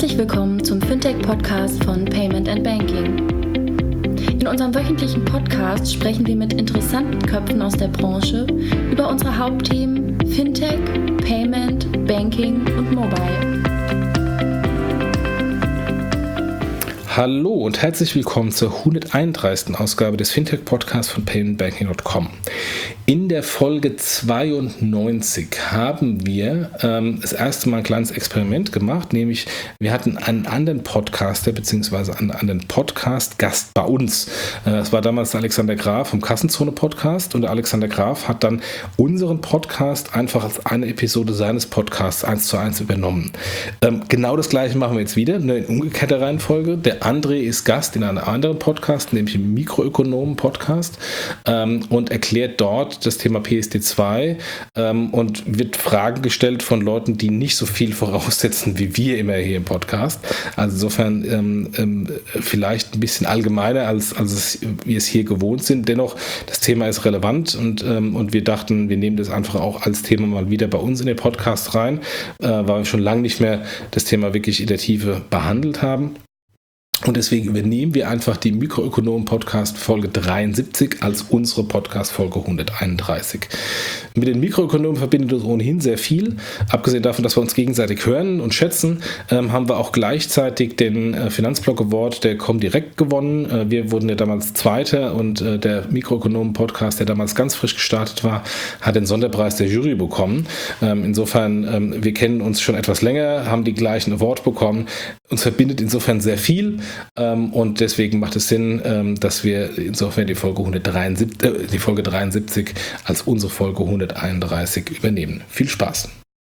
Herzlich willkommen zum Fintech-Podcast von Payment & Banking. In unserem wöchentlichen Podcast sprechen wir mit interessanten Köpfen aus der Branche über unsere Hauptthemen Fintech, Payment, Banking und Mobile. Hallo und herzlich willkommen zur 131. Ausgabe des Fintech-Podcasts von paymentbanking.com. In der Folge 92 haben wir das erste Mal ein kleines Experiment gemacht, nämlich wir hatten einen anderen Podcaster bzw. einen anderen Podcast-Gast bei uns. Es war damals der Alexander Graf vom Kassenzone-Podcast und der Alexander Graf hat dann unseren Podcast einfach als eine Episode seines Podcasts 1:1 übernommen. Genau das gleiche machen wir jetzt wieder, nur in umgekehrter Reihenfolge. Der André ist Gast in einem anderen Podcast, nämlich im Mikroökonomen-Podcast und erklärt dort das Thema PSD2 und wird Fragen gestellt von Leuten, die nicht so viel voraussetzen wie wir immer hier im Podcast. Also insofern vielleicht ein bisschen allgemeiner, als wir es hier gewohnt sind. Dennoch, das Thema ist relevant und wir dachten, wir nehmen das einfach auch als Thema mal wieder bei uns in den Podcast rein, weil wir schon lange nicht mehr das Thema wirklich in der Tiefe behandelt haben. Und deswegen übernehmen wir einfach die Mikroökonomen-Podcast Folge 73 als unsere Podcast-Folge 131. Mit den Mikroökonomen verbindet uns ohnehin sehr viel. Abgesehen davon, dass wir uns gegenseitig hören und schätzen, haben wir auch gleichzeitig den Finanzblock Award der Comdirect gewonnen. Wir wurden ja damals Zweiter und der Mikroökonomen-Podcast, der damals ganz frisch gestartet war, hat den Sonderpreis der Jury bekommen. Insofern, wir kennen uns schon etwas länger, haben die gleichen Award bekommen. Uns verbindet insofern sehr viel. Und deswegen macht es Sinn, dass wir insofern die Folge 73 als unsere Folge 131 übernehmen. Viel Spaß!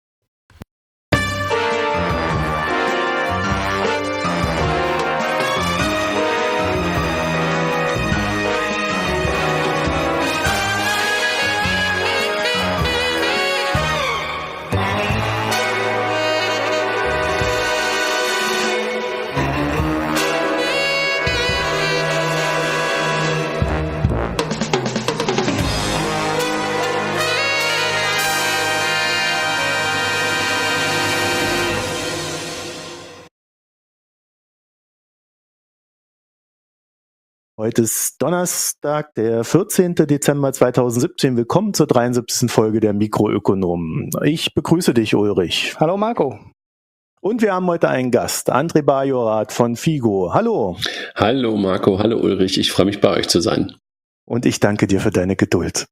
Heute ist Donnerstag, der 14. Dezember 2017. Willkommen zur 73. Folge der Mikroökonomen. Ich begrüße dich, Ulrich. Hallo, Marco. Und wir haben heute einen Gast, André Bajorath von FIGO. Hallo. Hallo, Marco. Hallo, Ulrich. Ich freue mich, bei euch zu sein. Und ich danke dir für deine Geduld.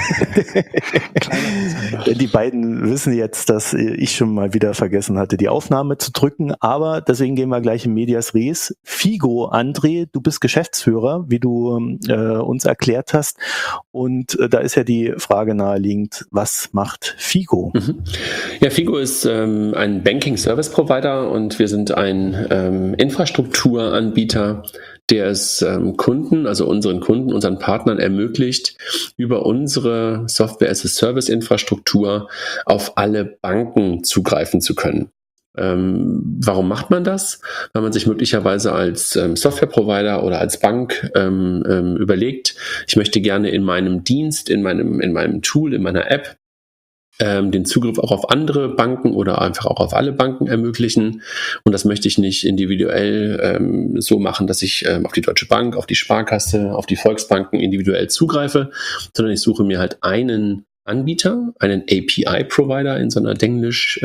Denn die beiden wissen jetzt, dass ich schon mal wieder vergessen hatte, die Aufnahme zu drücken. Aber deswegen gehen wir gleich in Medias Res. FIGO, André, du bist Geschäftsführer, wie du uns erklärt hast. Und da ist ja die Frage naheliegend, was macht FIGO? Ja, FIGO ist ein Banking-Service-Provider und wir sind ein Infrastrukturanbieter, der es Kunden, also unseren Kunden, unseren Partnern ermöglicht, über unsere Software-as-a-Service-Infrastruktur auf alle Banken zugreifen zu können. Warum macht man das? Weil man sich möglicherweise als Software-Provider oder als Bank überlegt, ich möchte gerne in meinem Dienst, in meinem Tool, in meiner App den Zugriff auch auf andere Banken oder einfach auch auf alle Banken ermöglichen. Und das möchte ich nicht individuell so machen, dass ich auf die Deutsche Bank, auf die Sparkasse, auf die Volksbanken individuell zugreife, sondern ich suche mir halt einen Anbieter, einen API-Provider in so einem Denglisch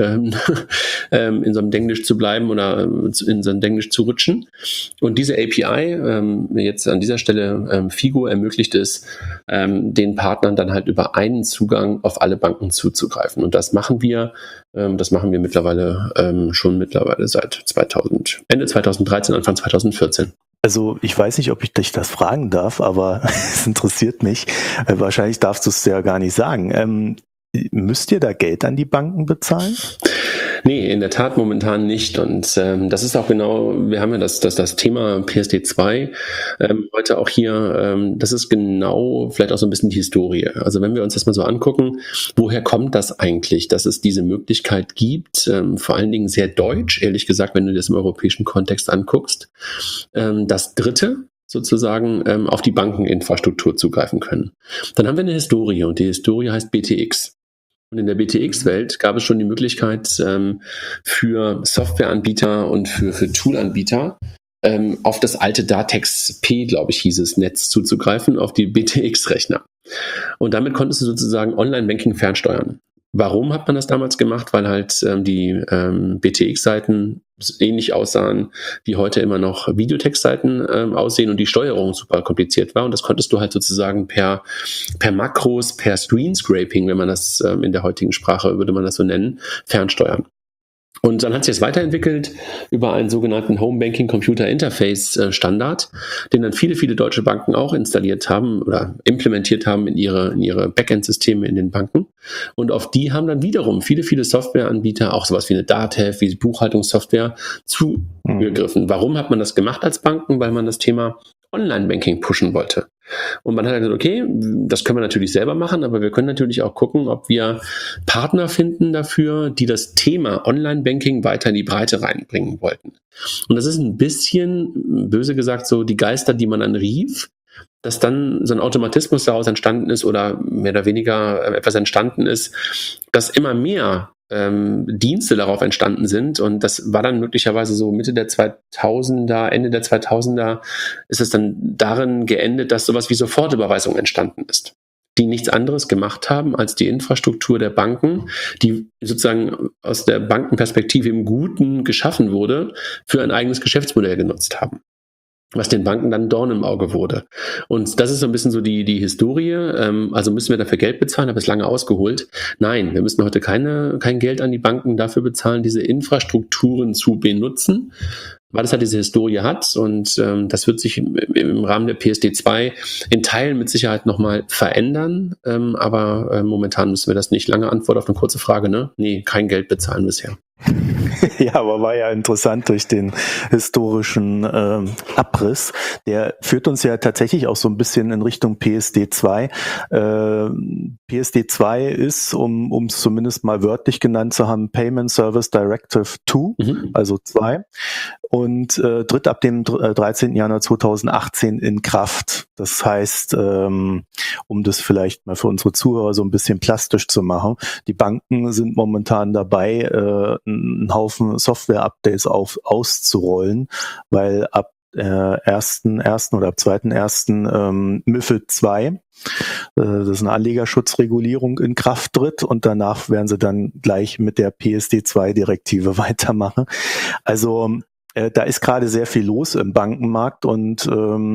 zu bleiben oder in so einem Denglisch zu rutschen. Und diese API, jetzt an dieser Stelle FIGO, ermöglicht es, den Partnern dann halt über einen Zugang auf alle Banken zuzugreifen. Und das machen wir mittlerweile seit Ende 2013, Anfang 2014. Also ich weiß nicht, ob ich dich das fragen darf, aber es interessiert mich. Wahrscheinlich darfst du es ja gar nicht sagen. Müsst ihr da Geld an die Banken bezahlen? Nee, in der Tat momentan nicht. Und das ist auch genau, wir haben ja das Thema PSD2 heute auch hier, das ist genau vielleicht auch so ein bisschen die Historie. Also wenn wir uns das mal so angucken, woher kommt das eigentlich, dass es diese Möglichkeit gibt, vor allen Dingen sehr deutsch, ehrlich gesagt, wenn du das im europäischen Kontext anguckst, dass Dritte sozusagen auf die Bankeninfrastruktur zugreifen können. Dann haben wir eine Historie und die Historie heißt BTX. Und in der BTX-Welt gab es schon die Möglichkeit für Softwareanbieter und für Toolanbieter auf das alte Datex P, glaube ich, hieß es, Netz zuzugreifen, auf die BTX-Rechner. Und damit konntest du sozusagen Online-Banking fernsteuern. Warum hat man das damals gemacht? Weil halt die BTX-Seiten ähnlich aussahen, wie heute immer noch Videotext-Seiten aussehen und die Steuerung super kompliziert war. Und das konntest du halt sozusagen per Makros, per Screen-Scraping, wenn man das in der heutigen Sprache, würde man das so nennen, fernsteuern. Und dann hat sich das weiterentwickelt über einen sogenannten Home Banking Computer Interface Standard, den dann viele, viele deutsche Banken auch installiert haben oder implementiert haben in ihre Backend-Systeme in den Banken. Und auf die haben dann wiederum viele, viele Softwareanbieter, auch sowas wie eine Datev, wie Buchhaltungssoftware, zugegriffen. Warum hat man das gemacht als Banken? Weil man das Thema Online-Banking pushen wollte. Und man hat gesagt, okay, das können wir natürlich selber machen, aber wir können natürlich auch gucken, ob wir Partner finden dafür, die das Thema Online-Banking weiter in die Breite reinbringen wollten. Und das ist ein bisschen, böse gesagt, so die Geister, die man dann rief, dass dann so ein Automatismus daraus entstanden ist oder mehr oder weniger etwas entstanden ist, dass immer mehr Dienste darauf entstanden sind und das war dann möglicherweise so Mitte der 2000er, Ende der 2000er ist es dann darin geendet, dass sowas wie Sofortüberweisung entstanden ist, die nichts anderes gemacht haben, als die Infrastruktur der Banken, die sozusagen aus der Bankenperspektive im Guten geschaffen wurde, für ein eigenes Geschäftsmodell genutzt haben, was den Banken dann Dorn im Auge wurde. Und das ist so ein bisschen so die Historie. Also müssen wir dafür Geld bezahlen, habe es lange ausgeholt. Nein, wir müssen heute kein Geld an die Banken dafür bezahlen, diese Infrastrukturen zu benutzen, weil das halt diese Historie hat und das wird sich im Rahmen der PSD2 in Teilen mit Sicherheit nochmal verändern, aber momentan müssen wir das nicht. Lange Antwort auf eine kurze Frage, ne? Nee, kein Geld bezahlen bisher. Ja, aber war ja interessant durch den historischen Abriss. Der führt uns ja tatsächlich auch so ein bisschen in Richtung PSD2. PSD2 ist, um es zumindest mal wörtlich genannt zu haben, Payment Service Directive 2, also 2, und tritt ab dem 13. Januar 2018 in Kraft. Das heißt, um das vielleicht mal für unsere Zuhörer so ein bisschen plastisch zu machen, die Banken sind momentan dabei, einen Haufen Software-Updates auszurollen, weil ab 1.1. oder ab 2.1. MiFID 2, das ist eine Anlegerschutzregulierung, in Kraft tritt und danach werden sie dann gleich mit der PSD2-Direktive weitermachen. Also da ist gerade sehr viel los im Bankenmarkt und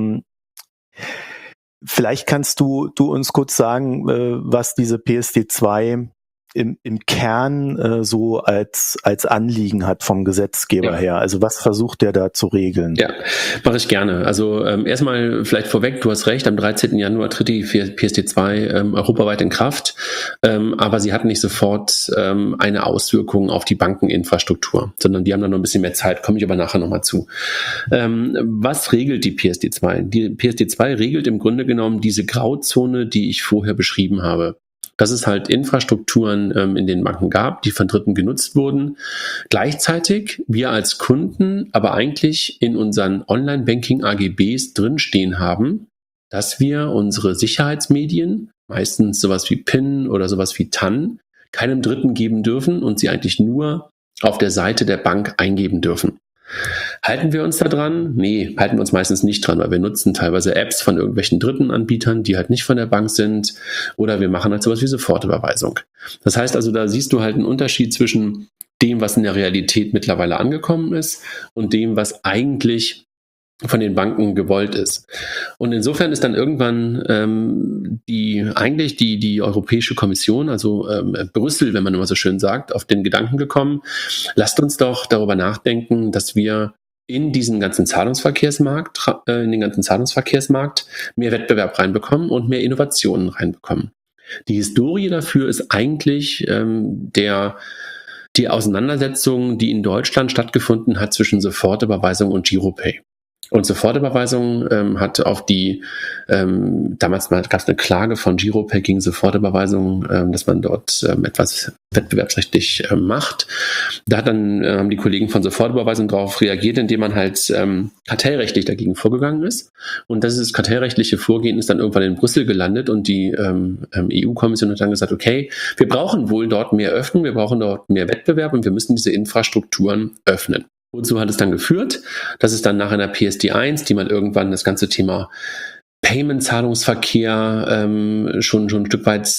vielleicht kannst du uns kurz sagen, was diese PSD2 im Kern so als Anliegen hat vom Gesetzgeber her. Also was versucht der da zu regeln? Ja, mache ich gerne. Also erstmal vielleicht vorweg, du hast recht, am 13. Januar tritt die PSD2 europaweit in Kraft, aber sie hat nicht sofort eine Auswirkung auf die Bankeninfrastruktur, sondern die haben dann noch ein bisschen mehr Zeit, komme ich aber nachher nochmal zu. Was regelt die PSD2? Die PSD2 regelt im Grunde genommen diese Grauzone, die ich vorher beschrieben habe. Dass es halt Infrastrukturen in den Banken gab, die von Dritten genutzt wurden. Gleichzeitig wir als Kunden aber eigentlich in unseren Online-Banking-AGBs drinstehen haben, dass wir unsere Sicherheitsmedien, meistens sowas wie PIN oder sowas wie TAN, keinem Dritten geben dürfen und sie eigentlich nur auf der Seite der Bank eingeben dürfen. Halten wir uns da dran? Nee, halten wir uns meistens nicht dran, weil wir nutzen teilweise Apps von irgendwelchen dritten Anbietern, die halt nicht von der Bank sind, oder wir machen halt sowas wie Sofortüberweisung. Das heißt also, da siehst du halt einen Unterschied zwischen dem, was in der Realität mittlerweile angekommen ist und dem, was eigentlich von den Banken gewollt ist. Und insofern ist dann irgendwann die Europäische Kommission, also Brüssel, wenn man immer so schön sagt, auf den Gedanken gekommen, lasst uns doch darüber nachdenken, dass wir in den ganzen Zahlungsverkehrsmarkt mehr Wettbewerb reinbekommen und mehr Innovationen reinbekommen. Die Historie dafür ist eigentlich die Auseinandersetzung, die in Deutschland stattgefunden hat zwischen Sofortüberweisung und Giropay. Und Sofortüberweisung hat auf die, damals gab es eine Klage von Giropay gegen Sofortüberweisung, dass man dort etwas wettbewerbsrechtlich macht. Da haben die Kollegen von Sofortüberweisung darauf reagiert, indem man halt kartellrechtlich dagegen vorgegangen ist. Und dieses kartellrechtliche Vorgehen ist dann irgendwann in Brüssel gelandet und die EU-Kommission hat dann gesagt, okay, wir brauchen wohl dort mehr Öffnung, wir brauchen dort mehr Wettbewerb und wir müssen diese Infrastrukturen öffnen. Wozu hat es dann geführt? Dass es dann nach einer PSD1, die man irgendwann das ganze Thema Payment-Zahlungsverkehr schon ein Stück weit,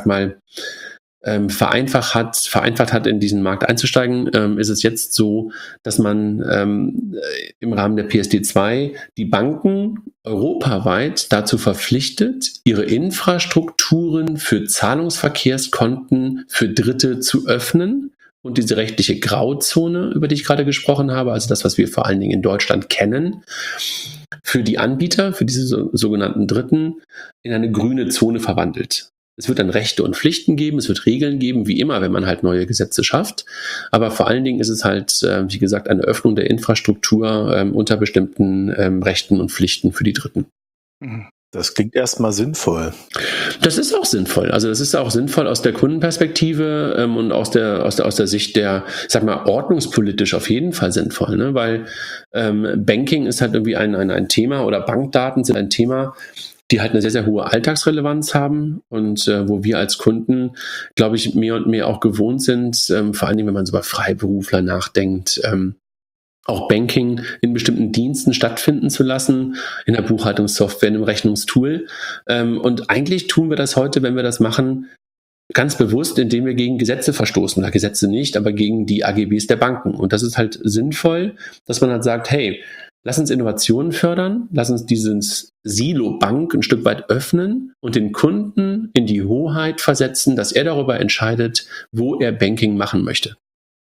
vereinfacht hat, in diesen Markt einzusteigen, ist es jetzt so, dass man im Rahmen der PSD2 die Banken europaweit dazu verpflichtet, ihre Infrastrukturen für Zahlungsverkehrskonten für Dritte zu öffnen. Und diese rechtliche Grauzone, über die ich gerade gesprochen habe, also das, was wir vor allen Dingen in Deutschland kennen, für die Anbieter, für diese sogenannten Dritten, in eine grüne Zone verwandelt. Es wird dann Rechte und Pflichten geben, es wird Regeln geben, wie immer, wenn man halt neue Gesetze schafft. Aber vor allen Dingen ist es halt, wie gesagt, eine Öffnung der Infrastruktur unter bestimmten Rechten und Pflichten für die Dritten. Das klingt erstmal sinnvoll. Das ist auch sinnvoll. Also das ist auch sinnvoll aus der Kundenperspektive und aus der Sicht der, ich sag mal, ordnungspolitisch auf jeden Fall sinnvoll, ne? Weil Banking ist halt irgendwie ein Thema oder Bankdaten sind ein Thema, die halt eine sehr, sehr hohe Alltagsrelevanz haben und wo wir als Kunden, glaube ich, mehr und mehr auch gewohnt sind, vor allen Dingen, wenn man so über Freiberufler nachdenkt, auch Banking in bestimmten Diensten stattfinden zu lassen, in der Buchhaltungssoftware, in einem Rechnungstool. Und eigentlich tun wir das heute, wenn wir das machen, ganz bewusst, indem wir gegen Gesetze verstoßen, oder Gesetze nicht, aber gegen die AGBs der Banken. Und das ist halt sinnvoll, dass man halt sagt, hey, lass uns Innovationen fördern, lass uns dieses Silo Bank ein Stück weit öffnen und den Kunden in die Hoheit versetzen, dass er darüber entscheidet, wo er Banking machen möchte.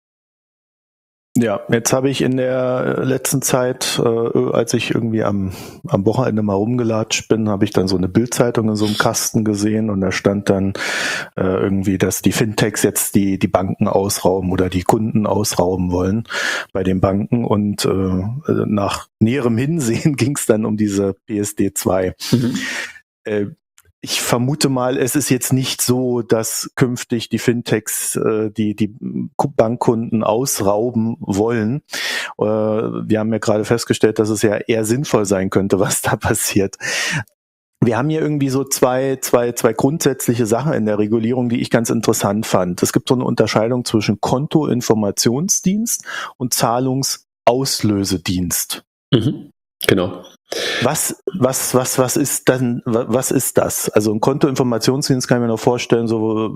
Ja, jetzt habe ich in der letzten Zeit, als ich irgendwie am Wochenende mal rumgelatscht bin, habe ich dann so eine Bildzeitung in so einem Kasten gesehen und da stand dann irgendwie, dass die Fintechs jetzt die Banken ausrauben oder die Kunden ausrauben wollen bei den Banken und nach näherem Hinsehen ging es dann um diese PSD2. Ich vermute mal, es ist jetzt nicht so, dass künftig die Fintechs die Bankkunden ausrauben wollen. Wir haben ja gerade festgestellt, dass es ja eher sinnvoll sein könnte, was da passiert. Wir haben hier irgendwie so zwei grundsätzliche Sachen in der Regulierung, die ich ganz interessant fand. Es gibt so eine Unterscheidung zwischen Kontoinformationsdienst und Zahlungsauslösedienst. Genau. Was ist das? Also ein Kontoinformationsdienst kann ich mir noch vorstellen,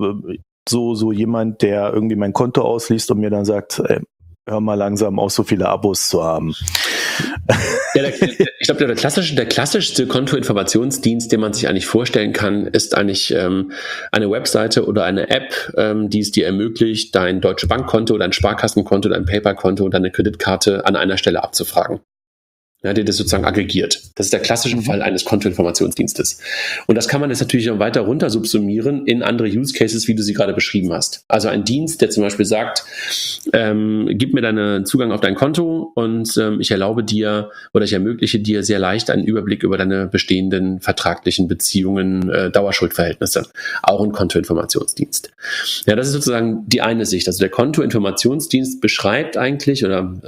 so jemand, der irgendwie mein Konto ausliest und mir dann sagt, ey, hör mal langsam auf, so viele Abos zu haben. Ja, ich glaube, der klassischste Kontoinformationsdienst, den man sich eigentlich vorstellen kann, ist eigentlich eine Webseite oder eine App, die es dir ermöglicht, dein Deutsche Bankkonto, dein Sparkassenkonto, dein PayPal-Konto, deine Kreditkarte an einer Stelle abzufragen. Ja, der das sozusagen aggregiert. Das ist der klassische Fall eines Kontoinformationsdienstes. Und das kann man jetzt natürlich auch weiter runter subsumieren in andere Use Cases, wie du sie gerade beschrieben hast. Also ein Dienst, der zum Beispiel sagt, gib mir deinen Zugang auf dein Konto und ich erlaube dir oder ich ermögliche dir sehr leicht einen Überblick über deine bestehenden vertraglichen Beziehungen, Dauerschuldverhältnisse. Auch ein Kontoinformationsdienst. Ja, das ist sozusagen die eine Sicht. Also der Kontoinformationsdienst beschreibt eigentlich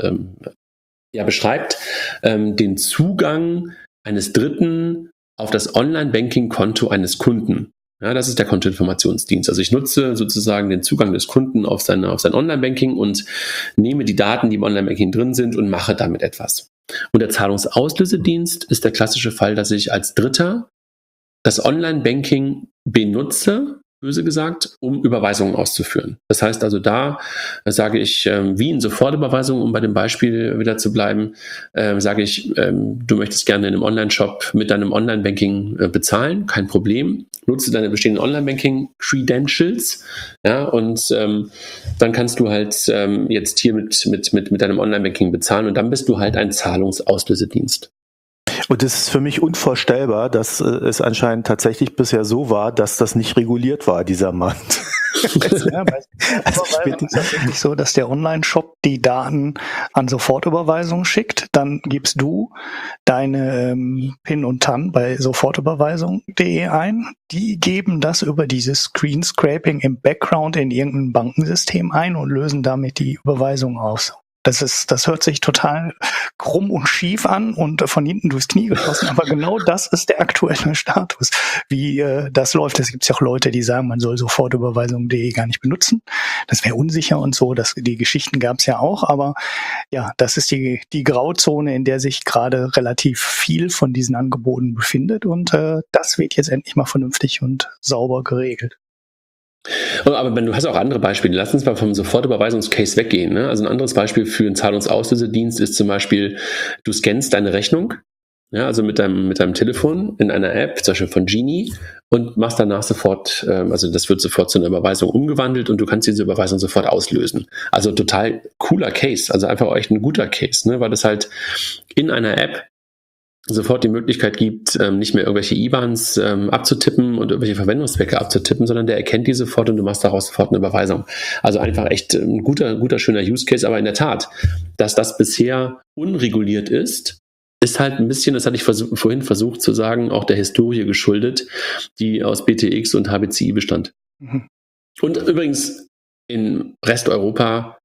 beschreibt den Zugang eines Dritten auf das Online-Banking-Konto eines Kunden. Ja, das ist der Kontoinformationsdienst. Also ich nutze sozusagen den Zugang des Kunden auf sein Online-Banking und nehme die Daten, die im Online-Banking drin sind und mache damit etwas. Und der Zahlungsauslösedienst ist der klassische Fall, dass ich als Dritter das Online-Banking benutze, böse gesagt, um Überweisungen auszuführen. Das heißt also, da sage ich, wie in Sofortüberweisungen, um bei dem Beispiel wieder zu bleiben, sage ich, du möchtest gerne in einem Online-Shop mit deinem Online-Banking bezahlen, kein Problem. Nutze deine bestehenden Online-Banking-Credentials, ja, und dann kannst du halt jetzt hier mit deinem Online-Banking bezahlen und dann bist du halt ein Zahlungsauslösedienst. Und es ist für mich unvorstellbar, dass es anscheinend tatsächlich bisher so war, dass das nicht reguliert war, dieser Markt. Ja, bei Sofortüberweisung ist das wirklich so, dass der Online-Shop die Daten an Sofortüberweisung schickt. Dann gibst du deine PIN und TAN bei sofortüberweisung.de ein. Die geben das über dieses Screen Scraping im Background in irgendein Bankensystem ein und lösen damit die Überweisung aus. Das hört sich total krumm und schief an und von hinten durchs Knie geschossen, aber genau das ist der aktuelle Status, wie das läuft. Es gibt ja auch Leute, die sagen, man soll Sofortüberweisung.de gar nicht benutzen. Das wäre unsicher und so. Die Geschichten gab es ja auch, aber ja, das ist die Grauzone, in der sich gerade relativ viel von diesen Angeboten befindet und das wird jetzt endlich mal vernünftig und sauber geregelt. Aber du hast auch andere Beispiele. Lass uns mal vom Sofortüberweisungscase weggehen. Ne? Also ein anderes Beispiel für einen Zahlungsauslösedienst ist zum Beispiel, du scannst deine Rechnung, ja, also mit deinem Telefon in einer App, zum Beispiel von Genie, und machst danach sofort, also das wird sofort zu einer Überweisung umgewandelt und du kannst diese Überweisung sofort auslösen. Also total cooler Case, also einfach echt ein guter Case, ne? Weil das halt in einer App sofort die Möglichkeit gibt, nicht mehr irgendwelche IBANs abzutippen und irgendwelche Verwendungszwecke abzutippen, sondern der erkennt die sofort und du machst daraus sofort eine Überweisung. Also einfach echt ein guter, schöner Use Case, aber in der Tat, dass das bisher unreguliert ist halt ein bisschen, das hatte ich vorhin versucht zu sagen, auch der Historie geschuldet, die aus BTX und HBCI bestand. Mhm. Und übrigens in Resteuropa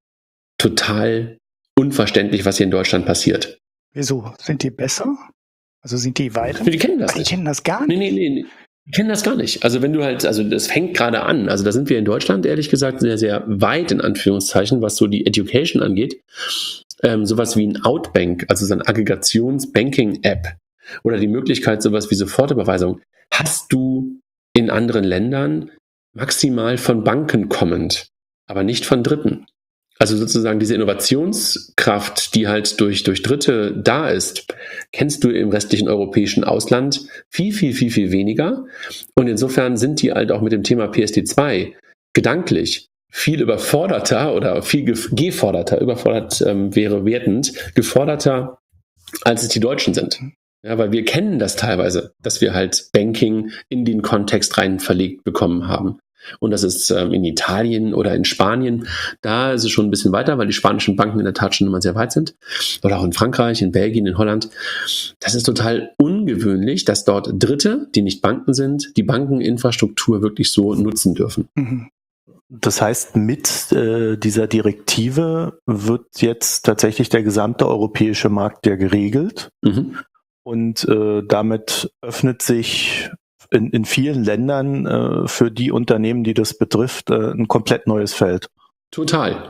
total unverständlich, was hier in Deutschland passiert. Wieso? Sind die besser? Also sind die weiter? Die kennen das nicht. Die kennen das gar nicht? Nee. Die kennen das gar nicht. Also wenn du halt, also das fängt gerade an. Also da sind wir in Deutschland, ehrlich gesagt, sehr, sehr weit in Anführungszeichen, was so die Education angeht. Sowas wie ein Outbank, also so eine Aggregations-Banking-App oder die Möglichkeit, sowas wie Sofortüberweisung, hast du in anderen Ländern maximal von Banken kommend, aber nicht von Dritten. Also sozusagen diese Innovationskraft, die halt durch Dritte da ist, kennst du im restlichen europäischen Ausland viel, viel, viel, viel weniger. Und insofern sind die halt auch mit dem Thema PSD2 gedanklich viel überforderter oder viel geforderter, überfordert wäre wertend, geforderter, als es die Deutschen sind. Ja, weil wir kennen das teilweise, dass wir halt Banking in den Kontext rein verlegt bekommen haben. Und das ist in Italien oder in Spanien, da ist es schon ein bisschen weiter, weil die spanischen Banken in der Tat schon immer sehr weit sind. Oder auch in Frankreich, in Belgien, in Holland. Das ist total ungewöhnlich, dass dort Dritte, die nicht Banken sind, die Bankeninfrastruktur wirklich so nutzen dürfen. Mhm. Das heißt, mit dieser Direktive wird jetzt tatsächlich der gesamte europäische Markt ja geregelt. Mhm. Und damit öffnet sich in vielen Ländern für die Unternehmen, die das betrifft, ein komplett neues Feld. Total.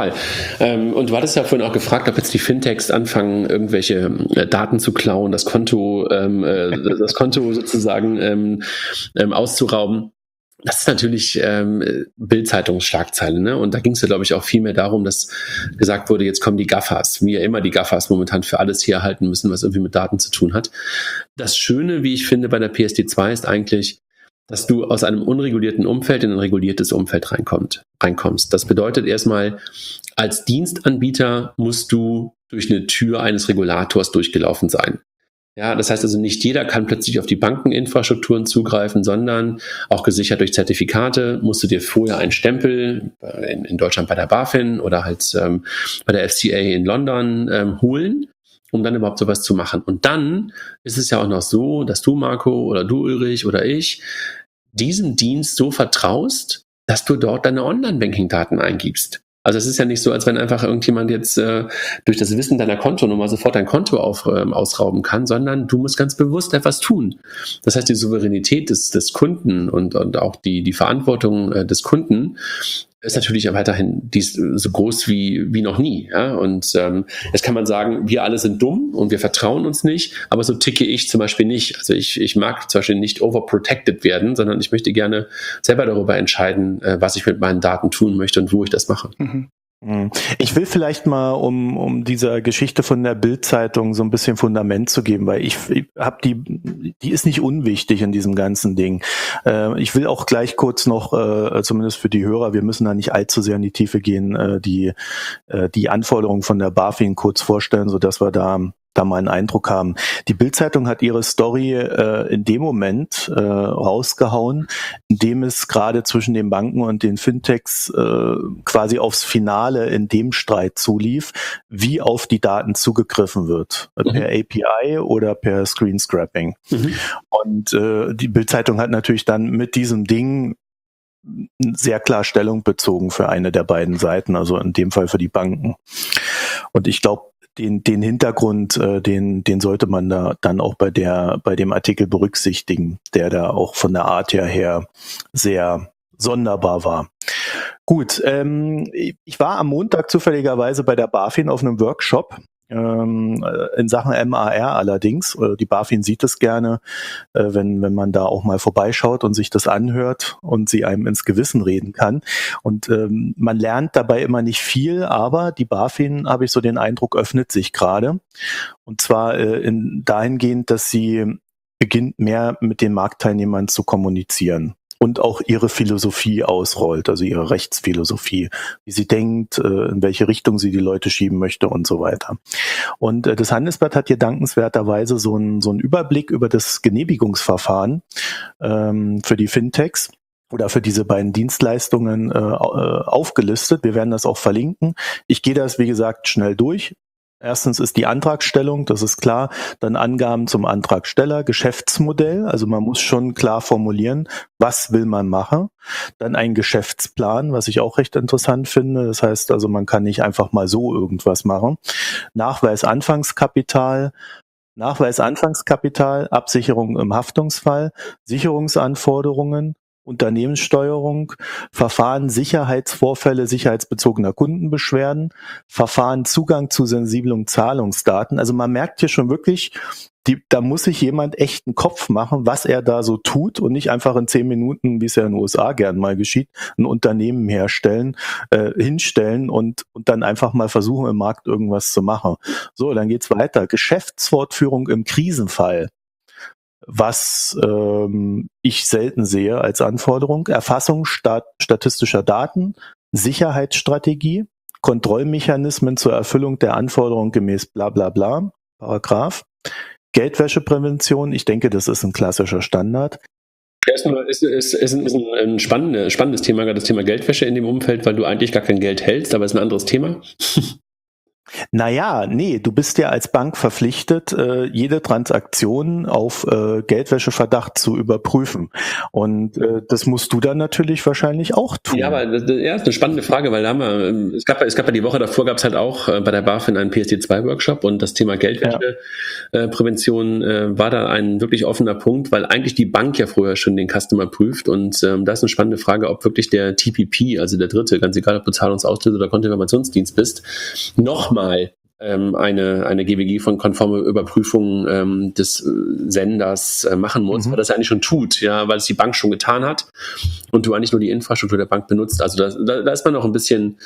Und du hattest ja vorhin auch gefragt, ob jetzt die Fintechs anfangen, irgendwelche Daten zu klauen, das Konto sozusagen auszurauben. Das ist natürlich Bild-Zeitungsschlagzeile, ne? Und da ging es ja, glaube ich, auch viel mehr darum, dass gesagt wurde, jetzt kommen die GAFAs, wie ja immer die GAFAs momentan für alles herhalten müssen, was irgendwie mit Daten zu tun hat. Das Schöne, wie ich finde, bei der PSD2 ist eigentlich, dass du aus einem unregulierten Umfeld in ein reguliertes Umfeld reinkommst. Das bedeutet erstmal, als Dienstanbieter musst du durch eine Tür eines Regulators durchgelaufen sein. Ja, das heißt also, nicht jeder kann plötzlich auf die Bankeninfrastrukturen zugreifen, sondern auch gesichert durch Zertifikate musst du dir vorher einen Stempel in Deutschland bei der BaFin oder halt bei der FCA in London holen, um dann überhaupt sowas zu machen. Und dann ist es ja auch noch so, dass du, Marco, oder du, Ulrich, oder ich, diesem Dienst so vertraust, dass du dort deine Online-Banking-Daten eingibst. Also es ist ja nicht so, als wenn einfach irgendjemand jetzt durch das Wissen deiner Kontonummer sofort dein Konto ausrauben kann, sondern du musst ganz bewusst etwas tun. Das heißt, die Souveränität des Kunden und auch die Verantwortung des Kunden ist natürlich weiterhin so groß wie noch nie. Ja? Und jetzt kann man sagen, wir alle sind dumm und wir vertrauen uns nicht, aber so ticke ich zum Beispiel nicht. Also ich mag zum Beispiel nicht overprotected werden, sondern ich möchte gerne selber darüber entscheiden, was ich mit meinen Daten tun möchte und wo ich das mache. Mhm. Ich will vielleicht mal, um dieser Geschichte von der Bild-Zeitung so ein bisschen Fundament zu geben, weil ich habe die ist nicht unwichtig in diesem ganzen Ding. Ich will auch gleich kurz noch, zumindest für die Hörer, wir müssen da nicht allzu sehr in die Tiefe gehen, die Anforderungen von der BaFin kurz vorstellen, sodass wir da da mal einen Eindruck haben. Die Bild-Zeitung hat ihre Story in dem Moment rausgehauen, in dem es gerade zwischen den Banken und den Fintechs quasi aufs Finale in dem Streit zulief, wie auf die Daten zugegriffen wird, per API oder per Screen Scrapping. Und die Bild-Zeitung hat natürlich dann mit diesem Ding sehr klar Stellung bezogen für eine der beiden Seiten, also in dem Fall für die Banken. Und ich glaube, den Hintergrund, den sollte man da dann auch bei dem Artikel berücksichtigen, der da auch von der Art her sehr sonderbar war. Gut, ich war am Montag zufälligerweise bei der BaFin auf einem Workshop in Sachen MAR allerdings. Die BaFin sieht es gerne, wenn man da auch mal vorbeischaut und sich das anhört und sie einem ins Gewissen reden kann. Und man lernt dabei immer nicht viel, aber die BaFin, habe ich so den Eindruck, öffnet sich gerade. Und zwar dahingehend, dass sie beginnt, mehr mit den Marktteilnehmern zu kommunizieren. Und auch ihre Philosophie ausrollt, also ihre Rechtsphilosophie, wie sie denkt, in welche Richtung sie die Leute schieben möchte und so weiter. Und das Handelsblatt hat hier dankenswerterweise so einen Überblick über das Genehmigungsverfahren für die Fintechs oder für diese beiden Dienstleistungen aufgelistet. Wir werden das auch verlinken. Ich gehe das, wie gesagt, schnell durch. Erstens ist die Antragstellung, das ist klar, dann Angaben zum Antragsteller, Geschäftsmodell, also man muss schon klar formulieren, was will man machen. Dann ein Geschäftsplan, was ich auch recht interessant finde, das heißt also, man kann nicht einfach mal so irgendwas machen. Nachweis Anfangskapital, Absicherung im Haftungsfall, Sicherungsanforderungen, Unternehmenssteuerung, Verfahren Sicherheitsvorfälle sicherheitsbezogener Kundenbeschwerden, Verfahren Zugang zu sensiblen Zahlungsdaten. Also man merkt hier schon wirklich, da muss sich jemand echt einen Kopf machen, was er da so tut und nicht einfach in 10 Minuten, wie es ja in den USA gern mal geschieht, ein Unternehmen hinstellen und dann einfach mal versuchen, im Markt irgendwas zu machen. So, dann geht's weiter. Geschäftsfortführung im Krisenfall. Was ich selten sehe als Anforderung, Erfassung statistischer Daten, Sicherheitsstrategie, Kontrollmechanismen zur Erfüllung der Anforderungen gemäß bla bla bla, Paragraph, Geldwäscheprävention, ich denke, das ist ein klassischer Standard. Ist ein spannendes Thema, das Thema Geldwäsche in dem Umfeld, weil du eigentlich gar kein Geld hältst, aber ist ein anderes Thema. Naja, nee, du bist ja als Bank verpflichtet, jede Transaktion auf Geldwäscheverdacht zu überprüfen. Und das musst du dann natürlich wahrscheinlich auch tun. Ja, aber das ist eine spannende Frage, weil da haben wir, es gab ja die Woche davor, gab es halt auch bei der BaFin einen PSD2-Workshop und das Thema Geldwäscheprävention war da ein wirklich offener Punkt, weil eigentlich die Bank ja vorher schon den Customer prüft und da ist eine spannende Frage, ob wirklich der TPP, also der dritte, ganz egal ob du Zahlungsauslöser oder Kontoinformationsdienst bist, nochmal eine GWG von konforme Überprüfung des Senders machen muss, weil das ja eigentlich schon tut, ja, weil es die Bank schon getan hat und du eigentlich nur die Infrastruktur der Bank benutzt. Also da ist man noch ein bisschen,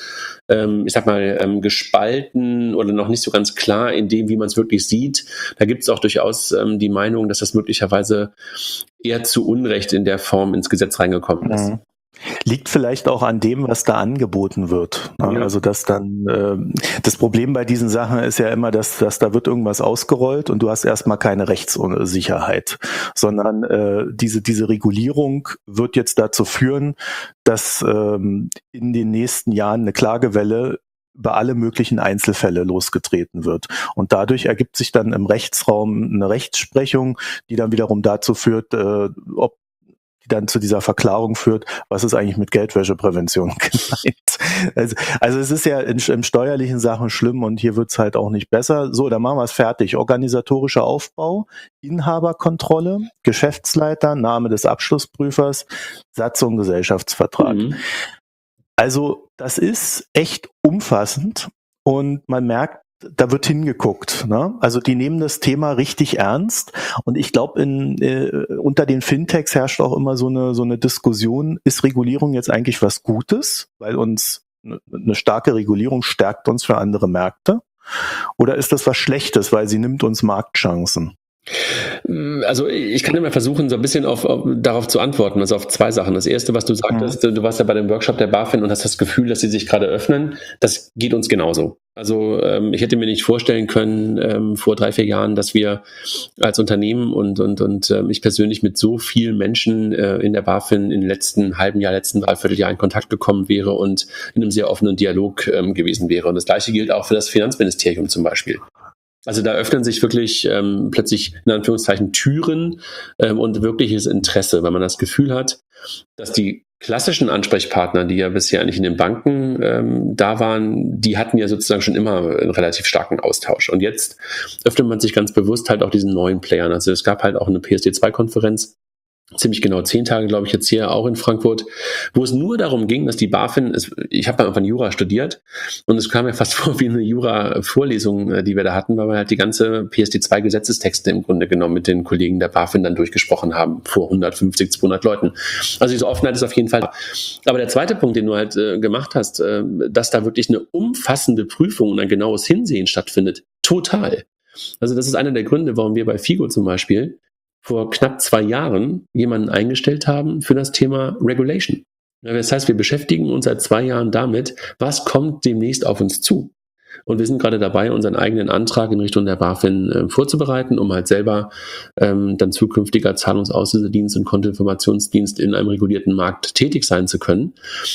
gespalten oder noch nicht so ganz klar in dem, wie man es wirklich sieht. Da gibt es auch durchaus die Meinung, dass das möglicherweise eher zu Unrecht in der Form ins Gesetz reingekommen ist. Liegt vielleicht auch an dem, was da angeboten wird. Ja. Also dass dann das Problem bei diesen Sachen ist ja immer, dass da wird irgendwas ausgerollt und du hast erstmal keine Rechtssicherheit, sondern diese Regulierung wird jetzt dazu führen, dass in den nächsten Jahren eine Klagewelle über alle möglichen Einzelfälle losgetreten wird. Und dadurch ergibt sich dann im Rechtsraum eine Rechtsprechung, die dann wiederum dazu führt, ob dann zu dieser Verklärung führt, was ist eigentlich mit Geldwäscheprävention gemeint. Also es ist ja in steuerlichen Sachen schlimm und hier wird's halt auch nicht besser. So, dann machen wir es fertig. Organisatorischer Aufbau, Inhaberkontrolle, Geschäftsleiter, Name des Abschlussprüfers, Satzung, Gesellschaftsvertrag. Also das ist echt umfassend und man merkt, da wird hingeguckt, ne? Also die nehmen das Thema richtig ernst und ich glaube, unter den Fintechs herrscht auch immer so eine Diskussion, ist Regulierung jetzt eigentlich was Gutes, weil uns eine starke Regulierung stärkt uns für andere Märkte, oder ist das was Schlechtes, weil sie nimmt uns Marktchancen? Also ich kann immer versuchen, so ein bisschen darauf zu antworten, also auf 2 Sachen. Das erste, was du sagtest, du warst ja bei dem Workshop der BaFin und hast das Gefühl, dass sie sich gerade öffnen. Das geht uns genauso. Also ich hätte mir nicht vorstellen können vor 3-4 Jahren, dass wir als Unternehmen und ich persönlich mit so vielen Menschen in der BaFin im letzten halben Jahr, letzten Dreivierteljahr in Kontakt gekommen wäre und in einem sehr offenen Dialog gewesen wäre. Und das Gleiche gilt auch für das Finanzministerium zum Beispiel. Also da öffnen sich wirklich plötzlich in Anführungszeichen Türen und wirkliches Interesse, weil man das Gefühl hat, dass die klassischen Ansprechpartner, die ja bisher eigentlich in den Banken da waren, die hatten ja sozusagen schon immer einen relativ starken Austausch. Und jetzt öffnet man sich ganz bewusst halt auch diesen neuen Playern. Also es gab halt auch eine PSD2-Konferenz, ziemlich genau 10 Tage, glaube ich, jetzt hier auch in Frankfurt, wo es nur darum ging, dass die BaFin, ich habe einfach Jura studiert und es kam mir fast vor wie eine Jura-Vorlesung, die wir da hatten, weil wir halt die ganze PSD2-Gesetzestexte im Grunde genommen mit den Kollegen der BaFin dann durchgesprochen haben, vor 150, 200 Leuten. Also diese Offenheit ist auf jeden Fall da. Aber der zweite Punkt, den du halt gemacht hast, dass da wirklich eine umfassende Prüfung und ein genaues Hinsehen stattfindet, total. Also das ist einer der Gründe, warum wir bei FIGO zum Beispiel vor knapp 2 Jahren jemanden eingestellt haben für das Thema Regulation. Das heißt, wir beschäftigen uns seit 2 Jahren damit, was kommt demnächst auf uns zu. Und wir sind gerade dabei, unseren eigenen Antrag in Richtung der BaFin vorzubereiten, um halt selber dann zukünftiger Zahlungsauslösedienst und Kontoinformationsdienst in einem regulierten Markt tätig sein zu können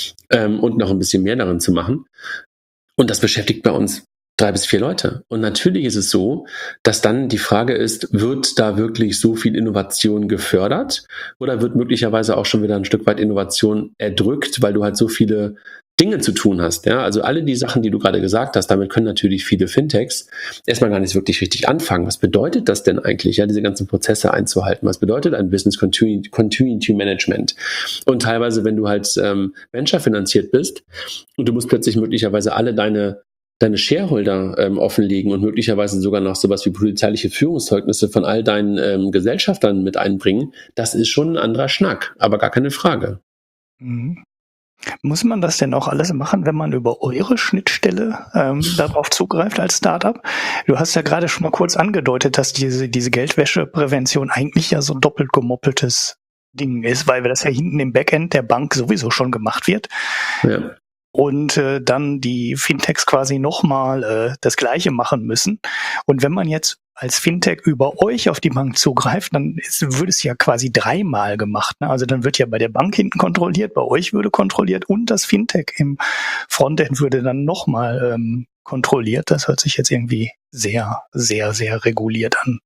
und noch ein bisschen mehr darin zu machen. Und das beschäftigt bei uns 3 bis 4 Leute. Und natürlich ist es so, dass dann die Frage ist, wird da wirklich so viel Innovation gefördert oder wird möglicherweise auch schon wieder ein Stück weit Innovation erdrückt, weil du halt so viele Dinge zu tun hast. Ja? Also alle die Sachen, die du gerade gesagt hast, damit können natürlich viele Fintechs erstmal gar nicht wirklich richtig anfangen. Was bedeutet das denn eigentlich, ja, diese ganzen Prozesse einzuhalten? Was bedeutet ein Business Continuity Management? Und teilweise, wenn du halt Venture finanziert bist und du musst plötzlich möglicherweise alle deine Shareholder offenlegen und möglicherweise sogar noch sowas wie polizeiliche Führungszeugnisse von all deinen Gesellschaftern mit einbringen, das ist schon ein anderer Schnack, aber gar keine Frage. Mhm. Muss man das denn auch alles machen, wenn man über eure Schnittstelle darauf zugreift als Startup? Du hast ja gerade schon mal kurz angedeutet, dass diese Geldwäscheprävention eigentlich ja so doppelt gemoppeltes Ding ist, weil das ja hinten im Backend der Bank sowieso schon gemacht wird. Ja. Und dann die Fintechs quasi nochmal das Gleiche machen müssen. Und wenn man jetzt als Fintech über euch auf die Bank zugreift, dann würde es ja quasi 3-mal gemacht. Ne? Also dann wird ja bei der Bank hinten kontrolliert, bei euch würde kontrolliert und das Fintech im Frontend würde dann nochmal kontrolliert. Das hört sich jetzt irgendwie sehr, sehr, sehr reguliert an.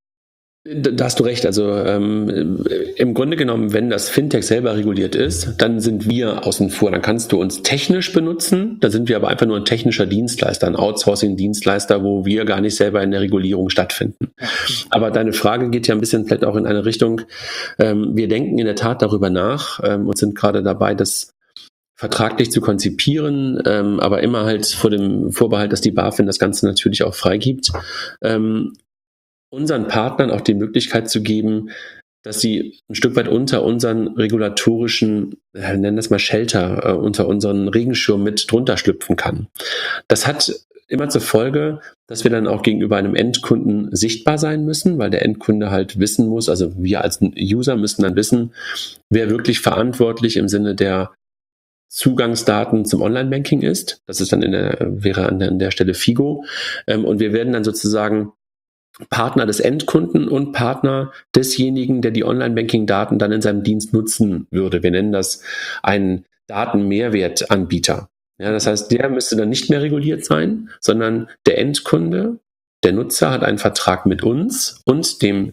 Da hast du recht. Also im Grunde genommen, wenn das Fintech selber reguliert ist, dann sind wir außen vor. Dann kannst du uns technisch benutzen. Da sind wir aber einfach nur ein technischer Dienstleister, ein Outsourcing-Dienstleister, wo wir gar nicht selber in der Regulierung stattfinden. Aber deine Frage geht ja ein bisschen vielleicht auch in eine Richtung. Wir denken in der Tat darüber nach und sind gerade dabei, das vertraglich zu konzipieren, aber immer halt vor dem Vorbehalt, dass die BaFin das Ganze natürlich auch freigibt. Unseren Partnern auch die Möglichkeit zu geben, dass sie ein Stück weit unter unseren regulatorischen, nennen das mal Shelter, unter unseren Regenschirm mit drunter schlüpfen kann. Das hat immer zur Folge, dass wir dann auch gegenüber einem Endkunden sichtbar sein müssen, weil der Endkunde halt wissen muss, also wir als User müssen dann wissen, wer wirklich verantwortlich im Sinne der Zugangsdaten zum Online-Banking ist. Das ist dann wäre an der Stelle FIGO. Und wir werden dann sozusagen Partner des Endkunden und Partner desjenigen, der die Online-Banking-Daten dann in seinem Dienst nutzen würde. Wir nennen das einen Datenmehrwertanbieter. Ja, das heißt, der müsste dann nicht mehr reguliert sein, sondern der Endkunde, der Nutzer hat einen Vertrag mit uns und dem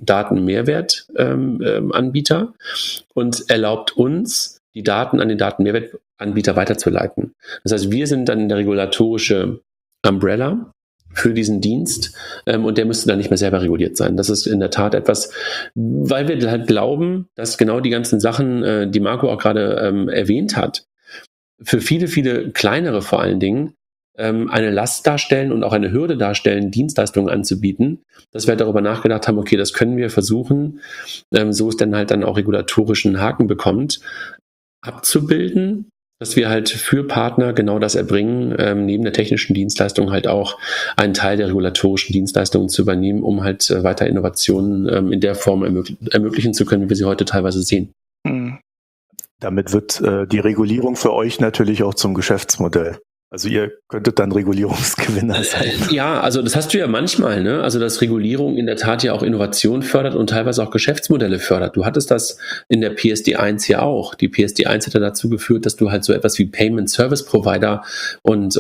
Datenmehrwertanbieter und erlaubt uns, die Daten an den Datenmehrwertanbieter weiterzuleiten. Das heißt, wir sind dann der regulatorische Umbrella für diesen Dienst und der müsste dann nicht mehr selber reguliert sein. Das ist in der Tat etwas, weil wir halt glauben, dass genau die ganzen Sachen, die Marco auch gerade erwähnt hat, für viele, viele kleinere vor allen Dingen eine Last darstellen und auch eine Hürde darstellen, Dienstleistungen anzubieten, dass wir darüber nachgedacht haben, okay, das können wir versuchen, so es dann halt dann auch regulatorischen Haken bekommt, abzubilden, dass wir halt für Partner genau das erbringen, neben der technischen Dienstleistung halt auch einen Teil der regulatorischen Dienstleistungen zu übernehmen, um halt weiter Innovationen in der Form ermöglichen zu können, wie wir sie heute teilweise sehen. Damit wird die Regulierung für euch natürlich auch zum Geschäftsmodell. Also ihr könntet dann Regulierungsgewinner sein. Ja, also das hast du ja manchmal, ne? Also dass Regulierung in der Tat ja auch Innovation fördert und teilweise auch Geschäftsmodelle fördert. Du hattest das in der PSD1 ja auch. Die PSD1 hat ja dazu geführt, dass du halt so etwas wie Payment Service Provider und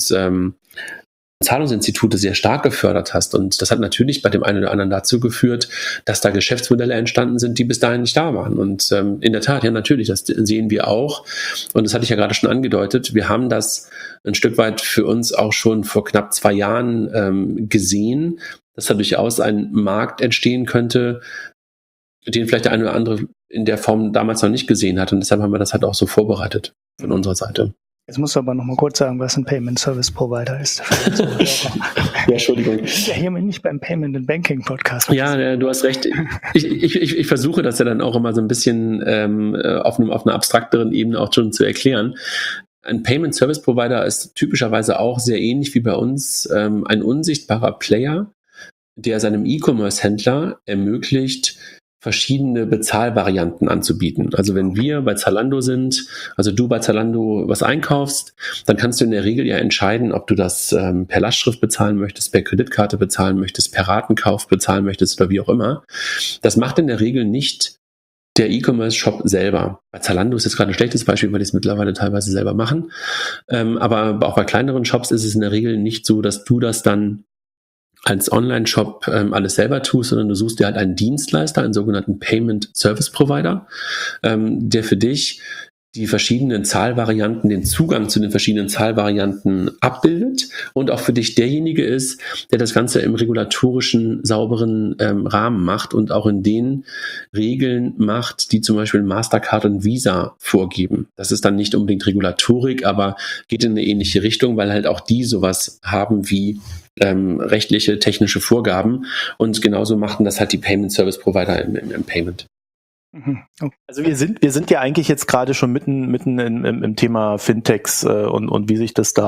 Zahlungsinstitute sehr stark gefördert hast. Und das hat natürlich bei dem einen oder anderen dazu geführt, dass da Geschäftsmodelle entstanden sind, die bis dahin nicht da waren. Und in der Tat, ja natürlich, das sehen wir auch. Und das hatte ich ja gerade schon angedeutet. Wir haben das ein Stück weit für uns auch schon vor knapp 2 Jahren gesehen, dass da durchaus ein Markt entstehen könnte, den vielleicht der eine oder andere in der Form damals noch nicht gesehen hat. Und deshalb haben wir das halt auch so vorbereitet von unserer Seite. Jetzt musst du aber noch mal kurz sagen, was ein Payment Service Provider ist. Ja, Entschuldigung. Ja, hier nicht beim Payment and Banking Podcast. Ja, du hast recht. Ich versuche das ja dann auch immer so ein bisschen auf einer abstrakteren Ebene auch schon zu erklären. Ein Payment Service Provider ist typischerweise auch sehr ähnlich wie bei uns ein unsichtbarer Player, der seinem E-Commerce-Händler ermöglicht, verschiedene Bezahlvarianten anzubieten. Also wenn wir bei Zalando sind, also du bei Zalando was einkaufst, dann kannst du in der Regel ja entscheiden, ob du das per Lastschrift bezahlen möchtest, per Kreditkarte bezahlen möchtest, per Ratenkauf bezahlen möchtest oder wie auch immer. Das macht in der Regel nicht der E-Commerce-Shop selber. Bei Zalando ist jetzt gerade ein schlechtes Beispiel, weil die es mittlerweile teilweise selber machen. Aber auch bei kleineren Shops ist es in der Regel nicht so, dass du das dann als Online-Shop alles selber tust, sondern du suchst dir halt einen Dienstleister, einen sogenannten Payment Service Provider, der für dich die verschiedenen Zahlvarianten, den Zugang zu den verschiedenen Zahlvarianten abbildet und auch für dich derjenige ist, der das Ganze im regulatorischen, sauberen Rahmen macht und auch in den Regeln macht, die zum Beispiel Mastercard und Visa vorgeben. Das ist dann nicht unbedingt Regulatorik, aber geht in eine ähnliche Richtung, weil halt auch die sowas haben wie rechtliche, technische Vorgaben und genauso machten das halt die Payment Service Provider im Payment. Okay. Also wir sind ja eigentlich jetzt gerade schon mitten im Thema Fintechs und wie sich das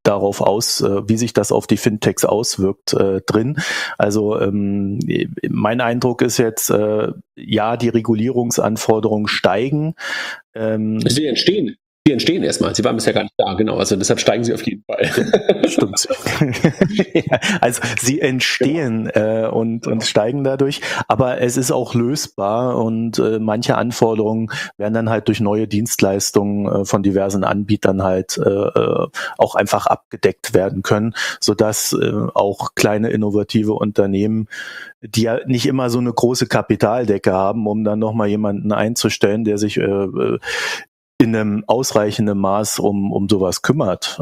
wie sich das auf die Fintechs auswirkt drin. Also mein Eindruck ist jetzt, ja, die Regulierungsanforderungen steigen. Die entstehen erstmal. Sie waren bisher gar nicht da, genau. Also deshalb steigen sie auf jeden Fall. Stimmt. Also sie entstehen und steigen dadurch, aber es ist auch lösbar und manche Anforderungen werden dann halt durch neue Dienstleistungen von diversen Anbietern halt auch einfach abgedeckt werden können, sodass auch kleine innovative Unternehmen, die ja nicht immer so eine große Kapitaldecke haben, um dann nochmal jemanden einzustellen, der sich in einem ausreichenden Maß um sowas kümmert,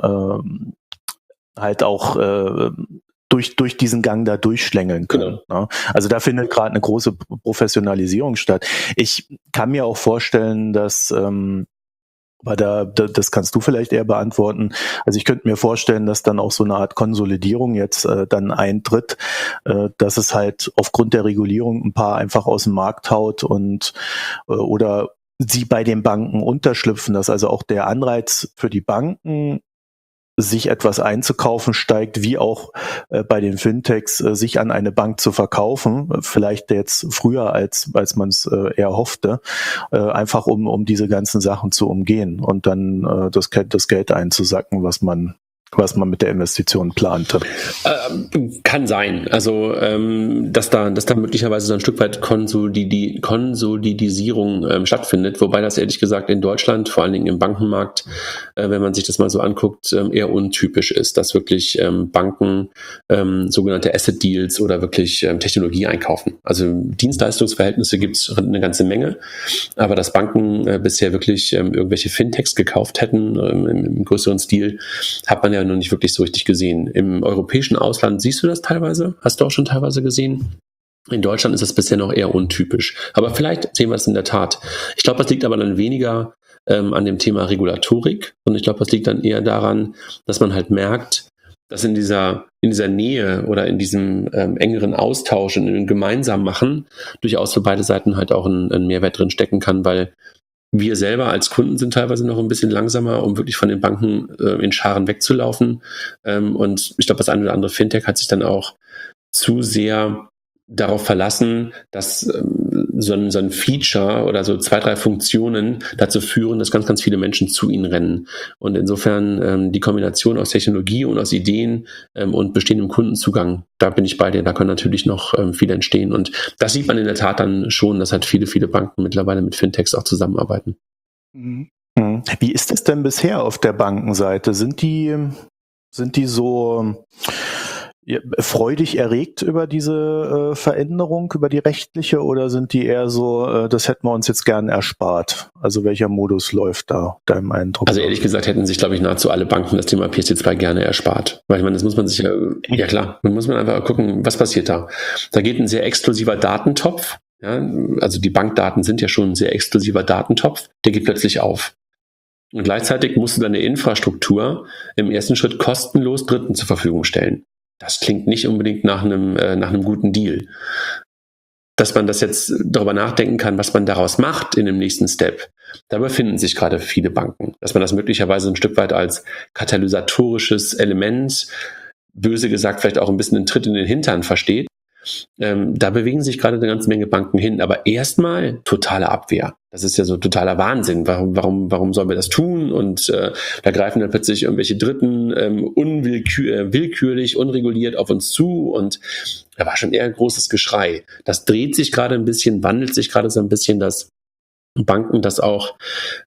halt auch durch diesen Gang da durchschlängeln können. Genau. Ne? Also da findet gerade eine große Professionalisierung statt. Ich kann mir auch vorstellen, dass aber das kannst du vielleicht eher beantworten. Also ich könnte mir vorstellen, dass dann auch so eine Art Konsolidierung jetzt dann eintritt, dass es halt aufgrund der Regulierung ein paar einfach aus dem Markt haut und oder sie bei den Banken unterschlüpfen, dass also auch der Anreiz für die Banken, sich etwas einzukaufen, steigt, wie auch bei den Fintechs, sich an eine Bank zu verkaufen, vielleicht jetzt früher, als man es eher hoffte, einfach um diese ganzen Sachen zu umgehen und dann das Geld einzusacken, was man mit der Investition plante. Kann sein. Also dass da möglicherweise so ein Stück weit Konsolidisierung stattfindet, wobei das ehrlich gesagt in Deutschland, vor allen Dingen im Bankenmarkt, wenn man sich das mal so anguckt, eher untypisch ist, dass wirklich Banken sogenannte Asset Deals oder wirklich Technologie einkaufen. Also Dienstleistungsverhältnisse gibt es eine ganze Menge, aber dass Banken bisher wirklich irgendwelche Fintechs gekauft hätten im größeren Stil, hat man ja noch nicht wirklich so richtig gesehen. Im europäischen Ausland siehst du das teilweise? Hast du auch schon teilweise gesehen? In Deutschland ist das bisher noch eher untypisch. Aber vielleicht sehen wir es in der Tat. Ich glaube, das liegt aber dann weniger an dem Thema Regulatorik. Und ich glaube, das liegt dann eher daran, dass man halt merkt, dass in dieser Nähe oder in diesem engeren Austausch und in dem gemeinsamen Machen durchaus für beide Seiten halt auch ein Mehrwert drin stecken kann, weil wir selber als Kunden sind teilweise noch ein bisschen langsamer, um wirklich von den Banken in Scharen wegzulaufen. Und ich glaube, das eine oder andere Fintech hat sich dann auch zu sehr darauf verlassen, dass so ein Feature oder so 2, 3 Funktionen dazu führen, dass ganz, ganz viele Menschen zu ihnen rennen. Und insofern die Kombination aus Technologie und aus Ideen und bestehendem Kundenzugang, da bin ich bei dir, da kann natürlich noch viel entstehen. Und das sieht man in der Tat dann schon, dass halt viele, viele Banken mittlerweile mit Fintechs auch zusammenarbeiten. Wie ist es denn bisher auf der Bankenseite? Sind die so freudig erregt über diese Veränderung, über die rechtliche, oder sind die eher so, das hätten wir uns jetzt gern erspart? Also welcher Modus läuft da deinem Eindruck? Also ehrlich gesagt hätten sich, glaube ich, nahezu alle Banken das Thema PSD2 gerne erspart. Weil ich meine, das muss man sich ja klar, dann muss man einfach gucken, was passiert da. Da geht ein sehr exklusiver Datentopf, ja, also die Bankdaten sind ja schon ein sehr exklusiver Datentopf, der geht plötzlich auf. Und gleichzeitig musst du deine Infrastruktur im ersten Schritt kostenlos Dritten zur Verfügung stellen. Das klingt nicht unbedingt nach einem guten Deal. Dass man das jetzt darüber nachdenken kann, was man daraus macht in dem nächsten Step, da befinden sich gerade viele Banken. Dass man das möglicherweise ein Stück weit als katalysatorisches Element, böse gesagt vielleicht auch ein bisschen einen Tritt in den Hintern versteht. Da bewegen sich gerade eine ganze Menge Banken hin, aber erstmal totale Abwehr. Das ist ja so totaler Wahnsinn. Warum sollen wir das tun? Und da greifen dann plötzlich irgendwelche Dritten willkürlich, unreguliert auf uns zu, und da war schon eher ein großes Geschrei. Das dreht sich gerade ein bisschen, wandelt sich gerade so ein bisschen, dass Banken das auch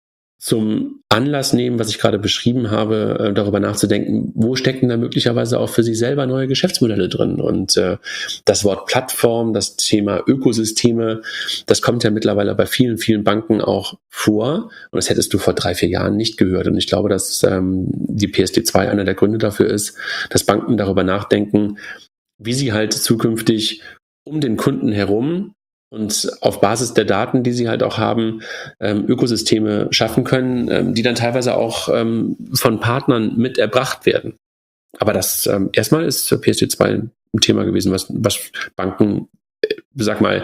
zum Anlass nehmen, was ich gerade beschrieben habe, darüber nachzudenken, wo stecken da möglicherweise auch für sich selber neue Geschäftsmodelle drin. Und das Wort Plattform, das Thema Ökosysteme, das kommt ja mittlerweile bei vielen, vielen Banken auch vor. Und das hättest du vor 3, 4 Jahren nicht gehört. Und ich glaube, dass die PSD2 einer der Gründe dafür ist, dass Banken darüber nachdenken, wie sie halt zukünftig um den Kunden herum und auf Basis der Daten, die sie halt auch haben, Ökosysteme schaffen können, die dann teilweise auch von Partnern mit erbracht werden. Aber das erstmal ist PSD2 ein Thema gewesen, was Banken, sag mal,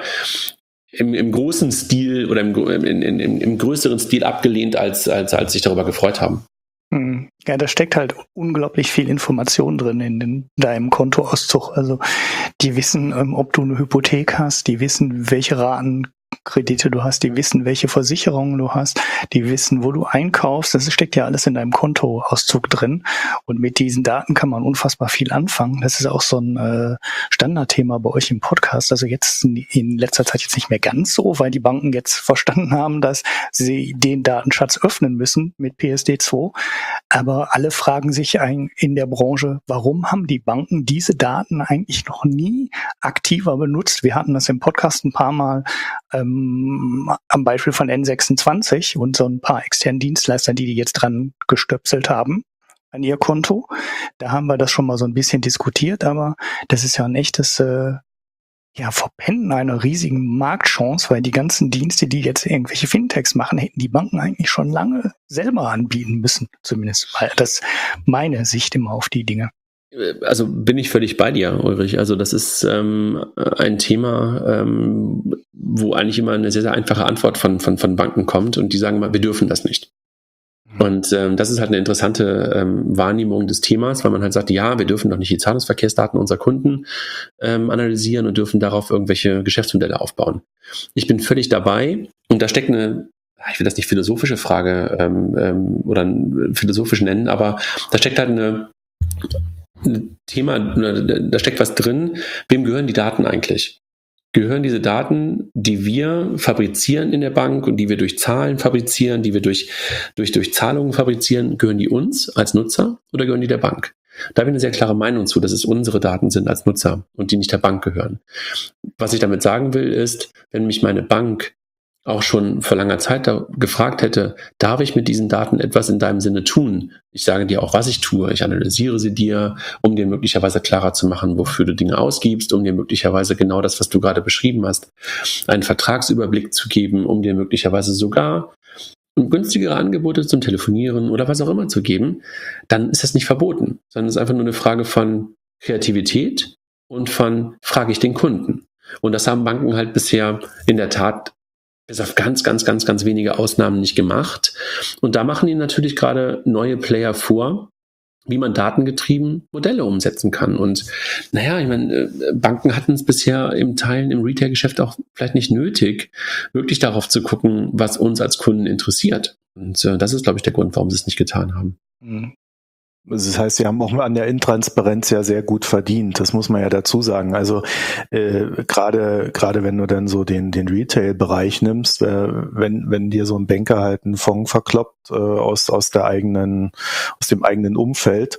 im großen Stil oder im größeren Stil abgelehnt, als sich darüber gefreut haben. Ja, da steckt halt unglaublich viel Information drin in deinem Kontoauszug. Also die wissen, ob du eine Hypothek hast, die wissen, welche Ratenkredite du hast, die wissen, welche Versicherungen du hast, die wissen, wo du einkaufst. Das steckt ja alles in deinem Kontoauszug drin. Und mit diesen Daten kann man unfassbar viel anfangen. Das ist auch so ein Standardthema bei euch im Podcast. Also jetzt in letzter Zeit jetzt nicht mehr ganz so, weil die Banken jetzt verstanden haben, dass sie den Datenschatz öffnen müssen mit PSD2. Aber alle fragen sich in der Branche, warum haben die Banken diese Daten eigentlich noch nie aktiver benutzt? Wir hatten das im Podcast ein paar Mal am Beispiel von N26 und so ein paar externen Dienstleister, die jetzt dran gestöpselt haben an ihr Konto. Da haben wir das schon mal so ein bisschen diskutiert, aber das ist ja ein echtes Verpennen einer riesigen Marktchance, weil die ganzen Dienste, die jetzt irgendwelche Fintechs machen, hätten die Banken eigentlich schon lange selber anbieten müssen, zumindest. Weil das meine Sicht immer auf die Dinge. Also bin ich völlig bei dir, Ulrich. Also das ist ein Thema, wo eigentlich immer eine sehr, sehr einfache Antwort von Banken kommt, und die sagen mal, wir dürfen das nicht. Und das ist halt eine interessante Wahrnehmung des Themas, weil man halt sagt, ja, wir dürfen doch nicht die Zahlungsverkehrsdaten unserer Kunden analysieren und dürfen darauf irgendwelche Geschäftsmodelle aufbauen. Ich bin völlig dabei, und da steckt eine, ich will das nicht philosophische Frage oder philosophisch nennen, aber da steckt halt ein Thema, da steckt was drin. Wem gehören die Daten eigentlich? Gehören diese Daten, die wir fabrizieren in der Bank und die wir durch Zahlen fabrizieren, die wir durch Zahlungen fabrizieren, gehören die uns als Nutzer oder gehören die der Bank? Da habe ich eine sehr klare Meinung zu, dass es unsere Daten sind als Nutzer und die nicht der Bank gehören. Was ich damit sagen will, ist, wenn mich meine Bank auch schon vor langer Zeit gefragt hätte, darf ich mit diesen Daten etwas in deinem Sinne tun? Ich sage dir auch, was ich tue. Ich analysiere sie dir, um dir möglicherweise klarer zu machen, wofür du Dinge ausgibst, um dir möglicherweise genau das, was du gerade beschrieben hast, einen Vertragsüberblick zu geben, um dir möglicherweise sogar günstigere Angebote zum Telefonieren oder was auch immer zu geben. Dann ist das nicht verboten, sondern es ist einfach nur eine Frage von Kreativität und von, frage ich den Kunden? Und das haben Banken halt bisher in der Tat bis auf ganz, ganz, ganz, ganz wenige Ausnahmen nicht gemacht. Und da machen ihnen natürlich gerade neue Player vor, wie man datengetrieben Modelle umsetzen kann. Und naja, ich meine, Banken hatten es bisher im Teilen im Retail-Geschäft auch vielleicht nicht nötig, wirklich darauf zu gucken, was uns als Kunden interessiert. Und das ist, glaube ich, der Grund, warum sie es nicht getan haben. Das heißt, sie haben auch an der Intransparenz ja sehr gut verdient. Das muss man ja dazu sagen. Also gerade wenn du dann so den Retail-Bereich nimmst, wenn dir so ein Banker halt einen Fonds verkloppt aus dem eigenen Umfeld,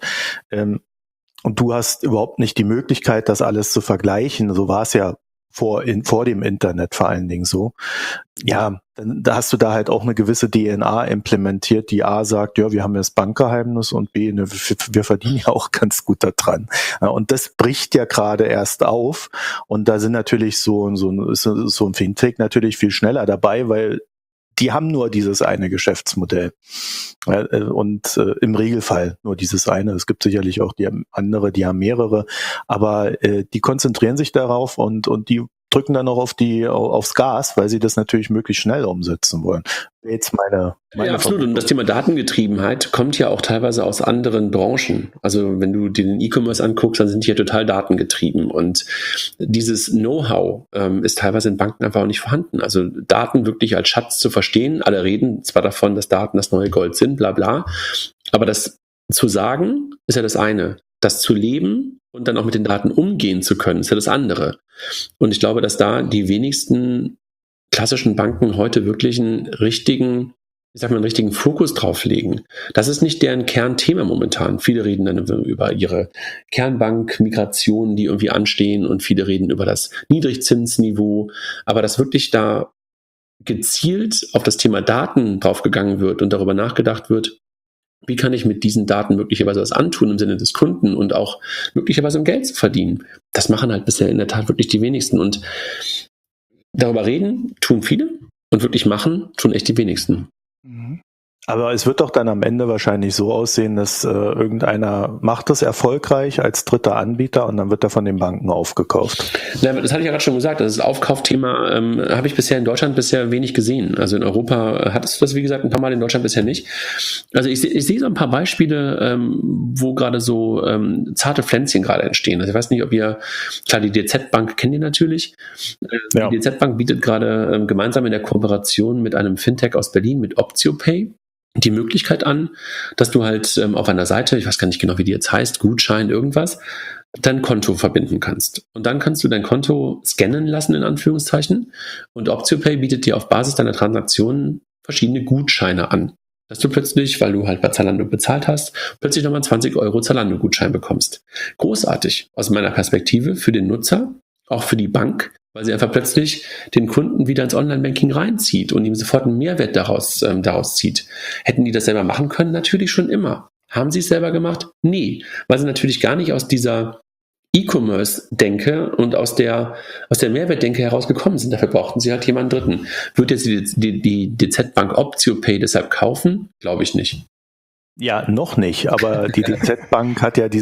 und du hast überhaupt nicht die Möglichkeit, das alles zu vergleichen. So war es ja vor dem Internet vor allen Dingen so. Ja, da hast du da halt auch eine gewisse DNA implementiert, die A sagt, ja, wir haben ja das Bankgeheimnis, und B, ne, wir verdienen ja auch ganz gut da dran. Ja, und das bricht ja gerade erst auf, und da sind natürlich so ein Fintech natürlich viel schneller dabei, weil die haben nur dieses eine Geschäftsmodell. Und im Regelfall nur dieses eine. Es gibt sicherlich auch die andere, die haben mehrere, aber die konzentrieren sich darauf und die drücken dann noch aufs Gas, weil sie das natürlich möglichst schnell umsetzen wollen. Jetzt meine ja, absolut. Und das Thema Datengetriebenheit kommt ja auch teilweise aus anderen Branchen. Also wenn du dir den E-Commerce anguckst, dann sind die ja total datengetrieben. Und dieses Know-how ist teilweise in Banken einfach auch nicht vorhanden. Also Daten wirklich als Schatz zu verstehen. Alle reden zwar davon, dass Daten das neue Gold sind, bla bla. Aber das zu sagen, ist ja das eine. Das zu leben und dann auch mit den Daten umgehen zu können, ist ja das andere. Und ich glaube, dass da die wenigsten klassischen Banken heute wirklich einen richtigen Fokus drauf legen. Das ist nicht deren Kernthema momentan. Viele reden dann über ihre Kernbank-Migrationen, die irgendwie anstehen, und viele reden über das Niedrigzinsniveau. Aber dass wirklich da gezielt auf das Thema Daten draufgegangen wird und darüber nachgedacht wird, wie kann ich mit diesen Daten möglicherweise was antun im Sinne des Kunden und auch möglicherweise um Geld zu verdienen. Das machen halt bisher in der Tat wirklich die wenigsten. Und darüber reden tun viele, und wirklich machen tun echt die wenigsten. Aber es wird doch dann am Ende wahrscheinlich so aussehen, dass irgendeiner macht es erfolgreich als dritter Anbieter, und dann wird er von den Banken aufgekauft. Na, das hatte ich ja gerade schon gesagt. Das Aufkaufthema habe ich bisher in Deutschland wenig gesehen. Also in Europa hattest du das, wie gesagt, ein paar Mal, in Deutschland bisher nicht. Also ich sehe so ein paar Beispiele, wo gerade so zarte Pflänzchen gerade entstehen. Also ich weiß nicht, ob ihr, klar, die DZ Bank kennt ihr natürlich. Ja. Die DZ Bank bietet gerade gemeinsam in der Kooperation mit einem Fintech aus Berlin, mit OptioPay, die Möglichkeit an, dass du halt auf einer Seite, ich weiß gar nicht genau, wie die jetzt heißt, Gutschein, irgendwas, dein Konto verbinden kannst. Und dann kannst du dein Konto scannen lassen, in Anführungszeichen. Und OptioPay bietet dir auf Basis deiner Transaktionen verschiedene Gutscheine an. Dass du plötzlich, weil du halt bei Zalando bezahlt hast, plötzlich nochmal 20 € Zalando-Gutschein bekommst. Großartig aus meiner Perspektive für den Nutzer, auch für die Bank, weil sie einfach plötzlich den Kunden wieder ins Online-Banking reinzieht und ihm sofort einen Mehrwert daraus zieht. Hätten die das selber machen können? Natürlich schon immer. Haben sie es selber gemacht? Nee, weil sie natürlich gar nicht aus dieser E-Commerce-Denke und aus der Mehrwertdenke herausgekommen sind. Dafür brauchten sie halt jemanden Dritten. Wird jetzt die DZ Bank OptioPay deshalb kaufen? Glaube ich nicht. Ja, noch nicht, aber die DZ Bank hat ja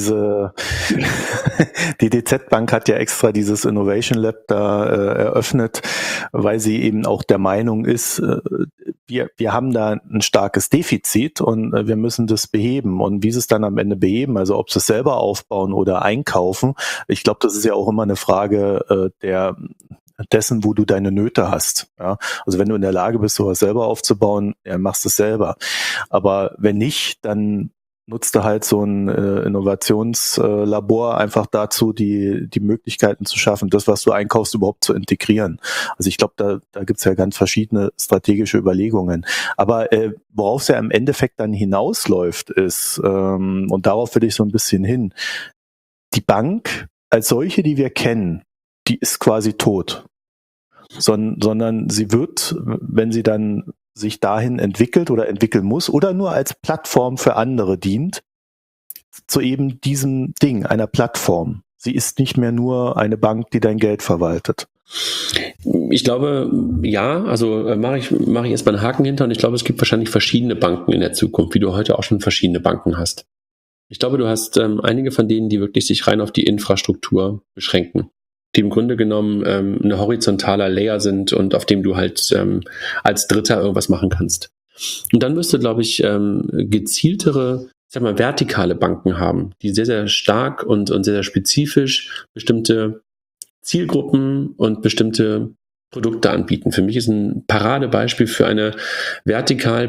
die DZ Bank hat ja extra dieses Innovation Lab da eröffnet, weil sie eben auch der Meinung ist, wir haben da ein starkes Defizit und wir müssen das beheben. Und wie sie es dann am Ende beheben, also ob sie es selber aufbauen oder einkaufen, ich glaube, das ist ja auch immer eine Frage dessen, wo du deine Nöte hast. Ja? Also wenn du in der Lage bist, sowas selber aufzubauen, ja, machst du es selber. Aber wenn nicht, dann nutzt du halt so ein Innovationslabor einfach dazu, die Möglichkeiten zu schaffen, das, was du einkaufst, überhaupt zu integrieren. Also ich glaube, da gibt's ja ganz verschiedene strategische Überlegungen. Aber worauf es ja im Endeffekt dann hinausläuft, ist, und darauf will ich so ein bisschen hin, die Bank als solche, die wir kennen, die ist quasi tot. Sondern sie wird, wenn sie dann sich dahin entwickelt oder entwickeln muss oder nur als Plattform für andere dient, zu eben diesem Ding, einer Plattform. Sie ist nicht mehr nur eine Bank, die dein Geld verwaltet. Ich glaube, ja, also mache ich erstmal einen Haken hinter, und ich glaube, es gibt wahrscheinlich verschiedene Banken in der Zukunft, wie du heute auch schon verschiedene Banken hast. Ich glaube, du hast einige von denen, die wirklich sich rein auf die Infrastruktur beschränken, die im Grunde genommen eine horizontaler Layer sind und auf dem du halt als Dritter irgendwas machen kannst. Und dann wirst du, glaube ich, gezieltere sag mal, vertikale Banken haben, die sehr, sehr stark und sehr, sehr spezifisch bestimmte Zielgruppen und bestimmte Produkte anbieten. Für mich ist ein Paradebeispiel für eine vertikal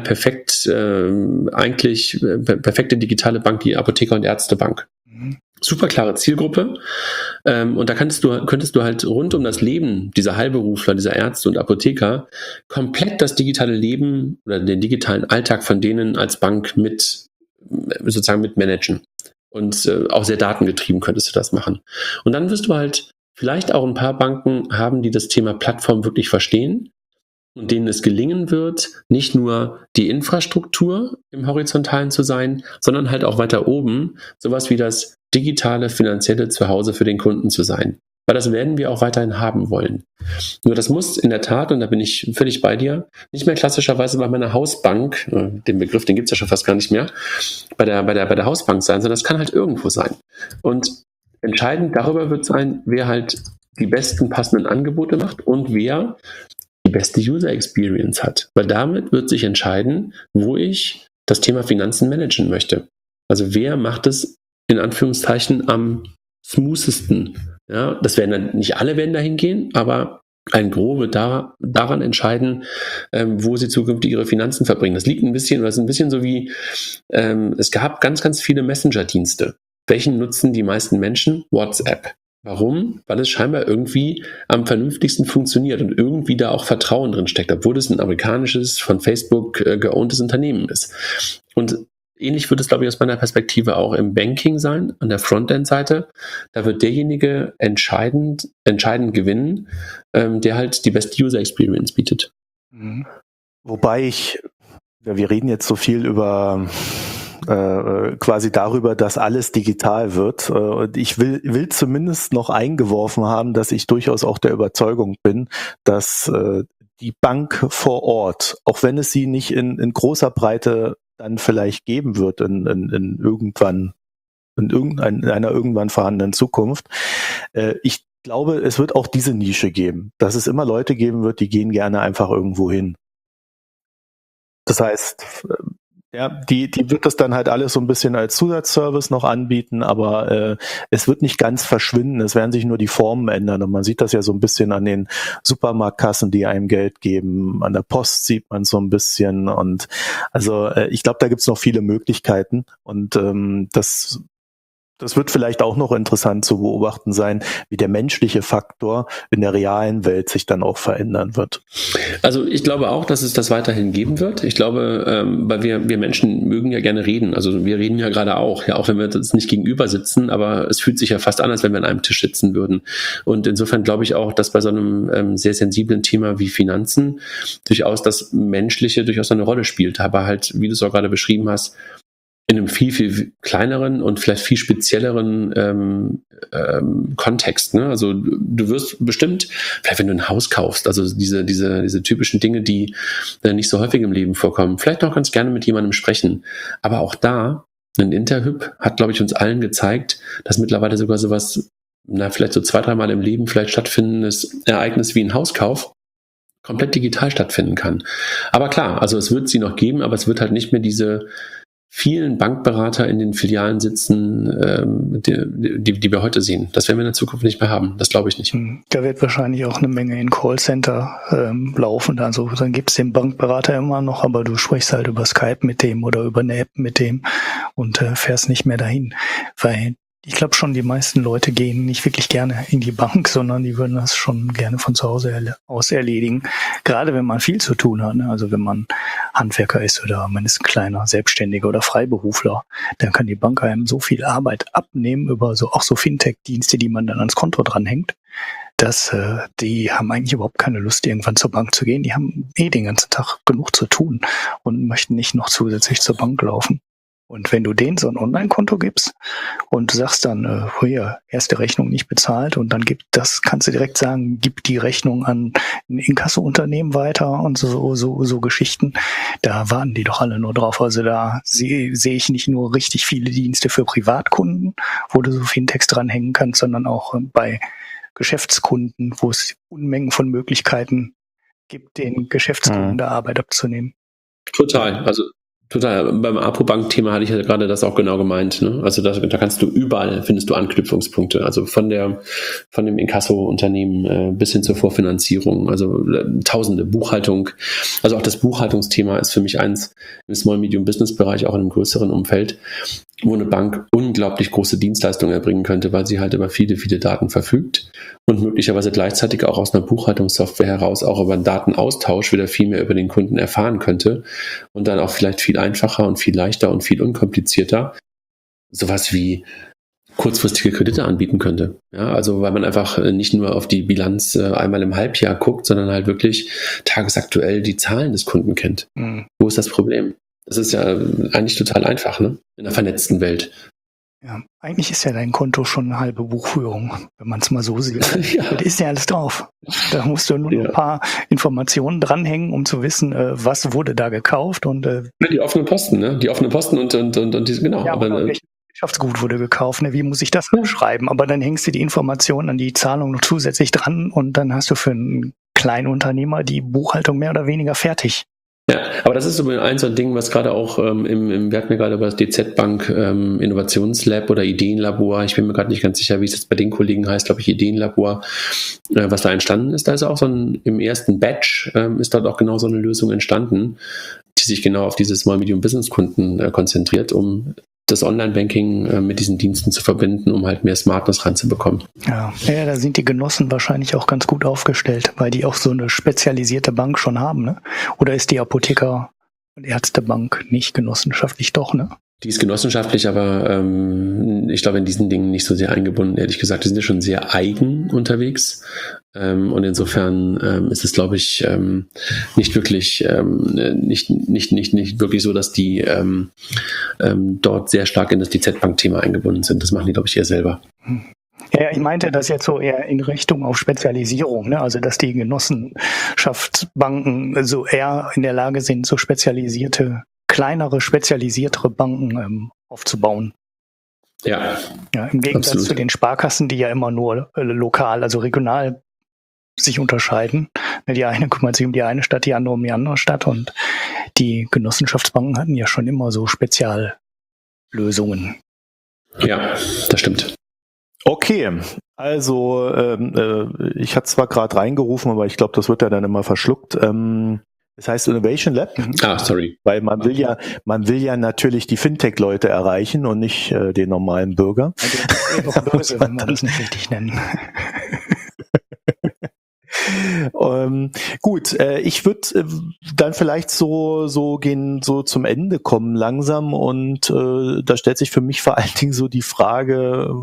perfekte digitale Bank die Apotheker- und Ärztebank. Super klare Zielgruppe. Und da könntest du halt rund um das Leben dieser Heilberufler, dieser Ärzte und Apotheker komplett das digitale Leben oder den digitalen Alltag von denen als Bank mit managen. Und auch sehr datengetrieben könntest du das machen. Und dann wirst du halt vielleicht auch ein paar Banken haben, die das Thema Plattform wirklich verstehen und denen es gelingen wird, nicht nur die Infrastruktur im Horizontalen zu sein, sondern halt auch weiter oben sowas wie das digitale, finanzielle Zuhause für den Kunden zu sein. Weil das werden wir auch weiterhin haben wollen. Nur das muss in der Tat, und da bin ich völlig bei dir, nicht mehr klassischerweise bei meiner Hausbank, den Begriff, den gibt es ja schon fast gar nicht mehr, bei der Hausbank sein, sondern das kann halt irgendwo sein. Und entscheidend darüber wird sein, wer halt die besten passenden Angebote macht und wer die beste User Experience hat. Weil damit wird sich entscheiden, wo ich das Thema Finanzen managen möchte. Also wer macht es in Anführungszeichen am smoothesten? Ja, das werden dann nicht alle werden dahin gehen, aber ein Gros wird daran entscheiden, wo sie zukünftig ihre Finanzen verbringen. Das ist ein bisschen so wie, es gab ganz, ganz viele Messenger-Dienste. Welchen nutzen die meisten Menschen? WhatsApp. Warum? Weil es scheinbar irgendwie am vernünftigsten funktioniert und irgendwie da auch Vertrauen drin steckt, obwohl es ein amerikanisches, von Facebook geowntes Unternehmen ist. Und ähnlich wird es, glaube ich, aus meiner Perspektive auch im Banking sein, an der Frontend-Seite. Da wird derjenige entscheidend gewinnen, der halt die beste User Experience bietet. Wobei wir reden jetzt so viel über quasi darüber, dass alles digital wird. Und ich will zumindest noch eingeworfen haben, dass ich durchaus auch der Überzeugung bin, dass die Bank vor Ort, auch wenn es sie nicht in großer Breite dann vielleicht geben wird in einer irgendwann vorhandenen Zukunft, ich glaube, es wird auch diese Nische geben, dass es immer Leute geben wird, die gehen gerne einfach irgendwo hin. Das heißt, ja, die wird das dann halt alles so ein bisschen als Zusatzservice noch anbieten, aber es wird nicht ganz verschwinden, es werden sich nur die Formen ändern und man sieht das ja so ein bisschen an den Supermarktkassen, die einem Geld geben, an der Post sieht man so ein bisschen und also ich glaube, da gibt's noch viele Möglichkeiten und das wird vielleicht auch noch interessant zu beobachten sein, wie der menschliche Faktor in der realen Welt sich dann auch verändern wird. Also ich glaube auch, dass es das weiterhin geben wird. Ich glaube, weil wir Menschen mögen ja gerne reden. Also wir reden ja gerade auch wenn wir uns nicht gegenüber sitzen, aber es fühlt sich ja fast an, als wenn wir an einem Tisch sitzen würden. Und insofern glaube ich auch, dass bei so einem sehr sensiblen Thema wie Finanzen durchaus das Menschliche durchaus eine Rolle spielt. Aber halt, wie du es auch gerade beschrieben hast, in einem viel, viel kleineren und vielleicht viel spezielleren Kontext. Ne? Also du wirst bestimmt, vielleicht wenn du ein Haus kaufst, also diese typischen Dinge, die nicht so häufig im Leben vorkommen, vielleicht auch ganz gerne mit jemandem sprechen. Aber auch da, ein Interhyp hat, glaube ich, uns allen gezeigt, dass mittlerweile sogar sowas, vielleicht so 2-3 Mal im Leben vielleicht stattfindendes Ereignis wie ein Hauskauf komplett digital stattfinden kann. Aber klar, also es wird sie noch geben, aber es wird halt nicht mehr diese vielen Bankberater in den Filialen sitzen, die wir heute sehen. Das werden wir in der Zukunft nicht mehr haben. Das glaube ich nicht. Da wird wahrscheinlich auch eine Menge in Callcenter laufen. Also dann gibt es den Bankberater immer noch, aber du sprichst halt über Skype mit dem oder über eine App mit dem und fährst nicht mehr dahin. Weil ich glaube schon, die meisten Leute gehen nicht wirklich gerne in die Bank, sondern die würden das schon gerne von zu Hause aus erledigen. Gerade wenn man viel zu tun hat, ne? Also wenn man Handwerker ist oder man ist ein kleiner Selbstständiger oder Freiberufler, dann kann die Bank einem so viel Arbeit abnehmen über auch so Fintech-Dienste, die man dann ans Konto dranhängt, dass die haben eigentlich überhaupt keine Lust, irgendwann zur Bank zu gehen. Die haben den ganzen Tag genug zu tun und möchten nicht noch zusätzlich zur Bank laufen. Und wenn du denen so ein Online-Konto gibst und du sagst dann, hier, erste Rechnung nicht bezahlt und dann kannst du direkt sagen, gib die Rechnung an ein Inkasso-Unternehmen weiter und so Geschichten, da warten die doch alle nur drauf. Also da sehe ich nicht nur richtig viele Dienste für Privatkunden, wo du so Fintechs dranhängen kannst, sondern auch bei Geschäftskunden, wo es Unmengen von Möglichkeiten gibt, den Geschäftskunden da Arbeit abzunehmen. Total. Also Total. Beim Apobank-Thema hatte ich ja gerade das auch genau gemeint. Ne? Also da kannst du überall, findest du Anknüpfungspunkte. Also von dem Inkasso-Unternehmen bis hin zur Vorfinanzierung. Also tausende Buchhaltung. Also auch das Buchhaltungsthema ist für mich eins im Small-Medium-Business-Bereich, auch in einem größeren Umfeld, wo eine Bank unglaublich große Dienstleistungen erbringen könnte, weil sie halt über viele, viele Daten verfügt und möglicherweise gleichzeitig auch aus einer Buchhaltungssoftware heraus auch über einen Datenaustausch wieder viel mehr über den Kunden erfahren könnte und dann auch vielleicht viel einfacher und viel leichter und viel unkomplizierter sowas wie kurzfristige Kredite anbieten könnte. Ja, also weil man einfach nicht nur auf die Bilanz einmal im Halbjahr guckt, sondern halt wirklich tagesaktuell die Zahlen des Kunden kennt. Mhm. Wo ist das Problem? Das ist ja eigentlich total einfach, ne? In einer vernetzten Welt. Ja, eigentlich ist ja dein Konto schon eine halbe Buchführung, wenn man es mal so sieht. Ja. Das ist ja alles drauf. Da musst du nur ein paar Informationen dranhängen, um zu wissen, was wurde da gekauft und die offenen Posten, ne? Die offenen Posten und diese, genau. Ja, aber welches Wirtschaftsgut wurde gekauft, ne? Wie muss ich das schreiben? Aber dann hängst du die Informationen an die Zahlung noch zusätzlich dran und dann hast du für einen kleinen Unternehmer die Buchhaltung mehr oder weniger fertig. Ja, aber das ist so ein Ding, was gerade auch wir hatten ja gerade über das DZ Bank Innovationslab oder Ideenlabor, ich bin mir gerade nicht ganz sicher, wie es jetzt bei den Kollegen heißt, glaube ich Ideenlabor, was da entstanden ist. Da ist auch im ersten Batch ist dort auch genau so eine Lösung entstanden, die sich genau auf diese Small-Medium-Business-Kunden konzentriert, um das Online-Banking mit diesen Diensten zu verbinden, um halt mehr Smartness reinzubekommen. Ja, da sind die Genossen wahrscheinlich auch ganz gut aufgestellt, weil die auch so eine spezialisierte Bank schon haben, ne? Oder ist die Apotheker- und Ärztebank nicht genossenschaftlich doch, ne? Die ist genossenschaftlich, aber ich glaube in diesen Dingen nicht so sehr eingebunden, ehrlich gesagt. Die sind ja schon sehr eigen unterwegs. Und insofern ist es, glaube ich, nicht wirklich nicht wirklich so, dass die dort sehr stark in das DZ-Bank-Thema eingebunden sind. Das machen die, glaube ich, eher selber. Ja, ich meinte das jetzt so eher in Richtung auf Spezialisierung, ne? Also dass die Genossenschaftsbanken so eher in der Lage sind, so kleinere, spezialisiertere Banken aufzubauen. Ja, im Gegensatz absolut zu den Sparkassen, die ja immer nur lokal, also regional sich unterscheiden. Die eine kümmert sich um die eine Stadt, die andere um die andere Stadt und die Genossenschaftsbanken hatten ja schon immer so Speziallösungen. Ja, das stimmt. Okay, also ich hatte zwar gerade reingerufen, aber ich glaube, das wird ja dann immer verschluckt. Das heißt Innovation Lab. Sorry. Weil man will ja natürlich die Fintech-Leute erreichen und nicht den normalen Bürger. Also, böse, wenn wir das nicht richtig nennen. Gut, ich würde dann vielleicht so zum Ende kommen langsam und da stellt sich für mich vor allen Dingen so die Frage,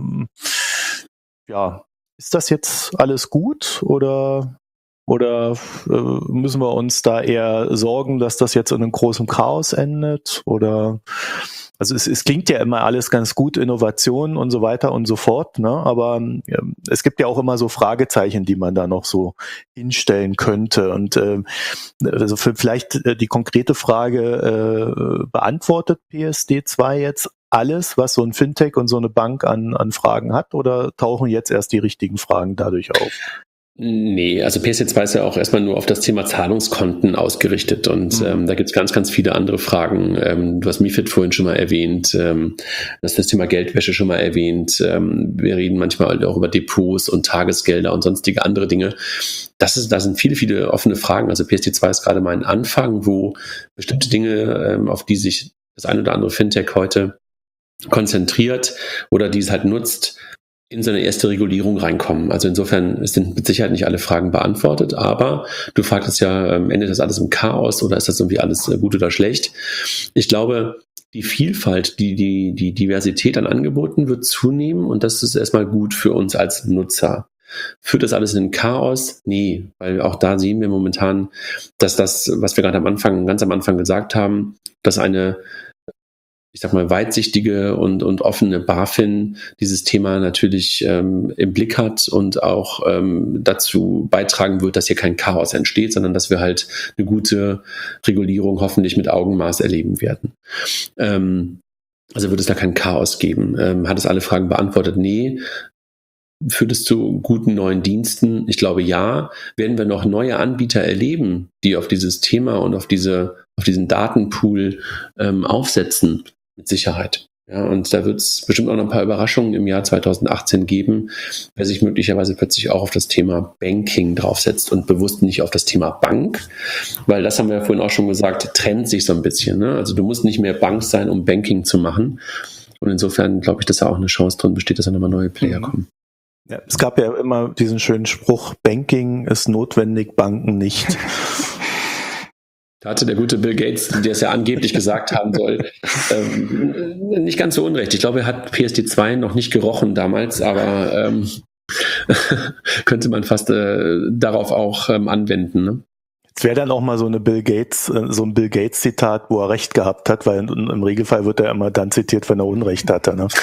ist das jetzt alles gut oder müssen wir uns da eher sorgen, dass das jetzt in einem großen Chaos endet? Oder also es klingt ja immer alles ganz gut, Innovation und so weiter und so fort, ne? Aber es gibt ja auch immer so Fragezeichen, die man da noch so hinstellen könnte. Und also vielleicht die konkrete Frage, beantwortet PSD2 jetzt alles, was so ein Fintech und so eine Bank an Fragen hat, oder tauchen jetzt erst die richtigen Fragen dadurch auf? Nee, also PSD2 ist ja auch erstmal nur auf das Thema Zahlungskonten ausgerichtet und da gibt es ganz, ganz viele andere Fragen. Du hast MiFID vorhin schon mal erwähnt, du hast das Thema Geldwäsche schon mal erwähnt. Wir reden manchmal auch über Depots und Tagesgelder und sonstige andere Dinge. Da sind viele, viele offene Fragen. Also PSD2 ist gerade mal ein Anfang, wo bestimmte Dinge, auf die sich das ein oder andere Fintech heute konzentriert oder die es halt nutzt, in so eine erste Regulierung reinkommen. Also insofern sind mit Sicherheit nicht alle Fragen beantwortet, aber du fragtest ja, endet das alles im Chaos oder ist das irgendwie alles gut oder schlecht? Ich glaube, die Vielfalt, die Diversität an Angeboten wird zunehmen und das ist erstmal gut für uns als Nutzer. Führt das alles in Chaos? Nee, weil auch da sehen wir momentan, dass das, was wir gerade ganz am Anfang gesagt haben, dass eine weitsichtige und offene BaFin dieses Thema natürlich im Blick hat und auch dazu beitragen wird, dass hier kein Chaos entsteht, sondern dass wir halt eine gute Regulierung hoffentlich mit Augenmaß erleben werden. Also wird es da kein Chaos geben. Hat es alle Fragen beantwortet? Nee. Führt es zu guten neuen Diensten? Ich glaube, ja. Werden wir noch neue Anbieter erleben, die auf dieses Thema und auf diese auf diesen Datenpool aufsetzen, mit Sicherheit. Ja, und da wird es bestimmt auch noch ein paar Überraschungen im Jahr 2018 geben, wer sich möglicherweise plötzlich auch auf das Thema Banking draufsetzt und bewusst nicht auf das Thema Bank, weil das haben wir ja vorhin auch schon gesagt, trennt sich so ein bisschen. Ne? Also du musst nicht mehr Bank sein, um Banking zu machen. Und insofern glaube ich, dass da auch eine Chance drin besteht, dass da nochmal neue Player kommen. Ja, es gab ja immer diesen schönen Spruch, Banking ist notwendig, Banken nicht. Da hatte der gute Bill Gates, der es ja angeblich gesagt haben soll, nicht ganz so unrecht. Ich glaube, er hat PSD2 noch nicht gerochen damals, aber könnte man fast darauf auch anwenden. Ne? Es wäre dann auch mal so ein Bill Gates Zitat, wo er recht gehabt hat, weil im Regelfall wird er immer dann zitiert, wenn er Unrecht hatte. Ne?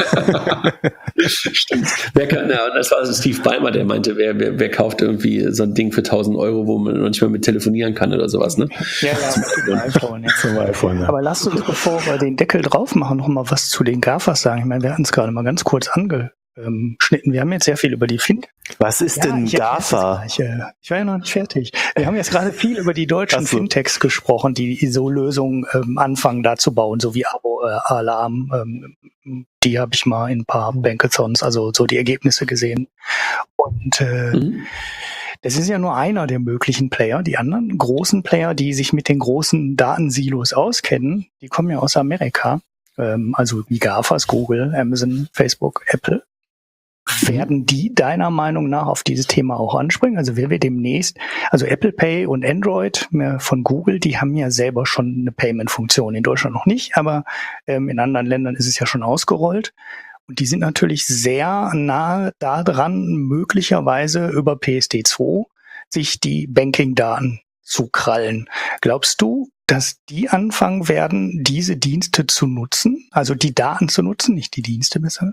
Stimmt. Das war also Steve Ballmer, der meinte, wer kauft irgendwie so ein Ding für 1.000 Euro, wo man noch nicht mal mit telefonieren kann oder sowas, ne? Ja, zum iPhone. Ja. Zum iPhone, ja. Aber lasst uns, bevor wir den Deckel drauf machen, noch mal was zu den GAFAs sagen. Ich meine, wir hatten es gerade mal ganz kurz angeschnitten. Wir haben jetzt sehr viel über die Was ist denn GAFA? Ich war ja noch nicht fertig. Wir haben jetzt gerade viel über die deutschen Fintechs gesprochen, die so Lösungen anfangen da zu bauen, so wie Abo-Alarm. Die habe ich mal in ein paar Bankathons, also so die Ergebnisse gesehen. Und das ist ja nur einer der möglichen Player. Die anderen großen Player, die sich mit den großen Datensilos auskennen, die kommen ja aus Amerika. Also wie GAFAs, Google, Amazon, Facebook, Apple. Werden die deiner Meinung nach auf dieses Thema auch anspringen? Also wer wir demnächst, also Apple Pay und Android von Google, die haben ja selber schon eine Payment-Funktion. In Deutschland noch nicht, aber in anderen Ländern ist es ja schon ausgerollt. Und die sind natürlich sehr nahe daran, möglicherweise über PSD2 sich die Banking-Daten zu krallen. Glaubst du, dass die anfangen werden, diese Dienste zu nutzen? Also die Daten zu nutzen, nicht die Dienste besser?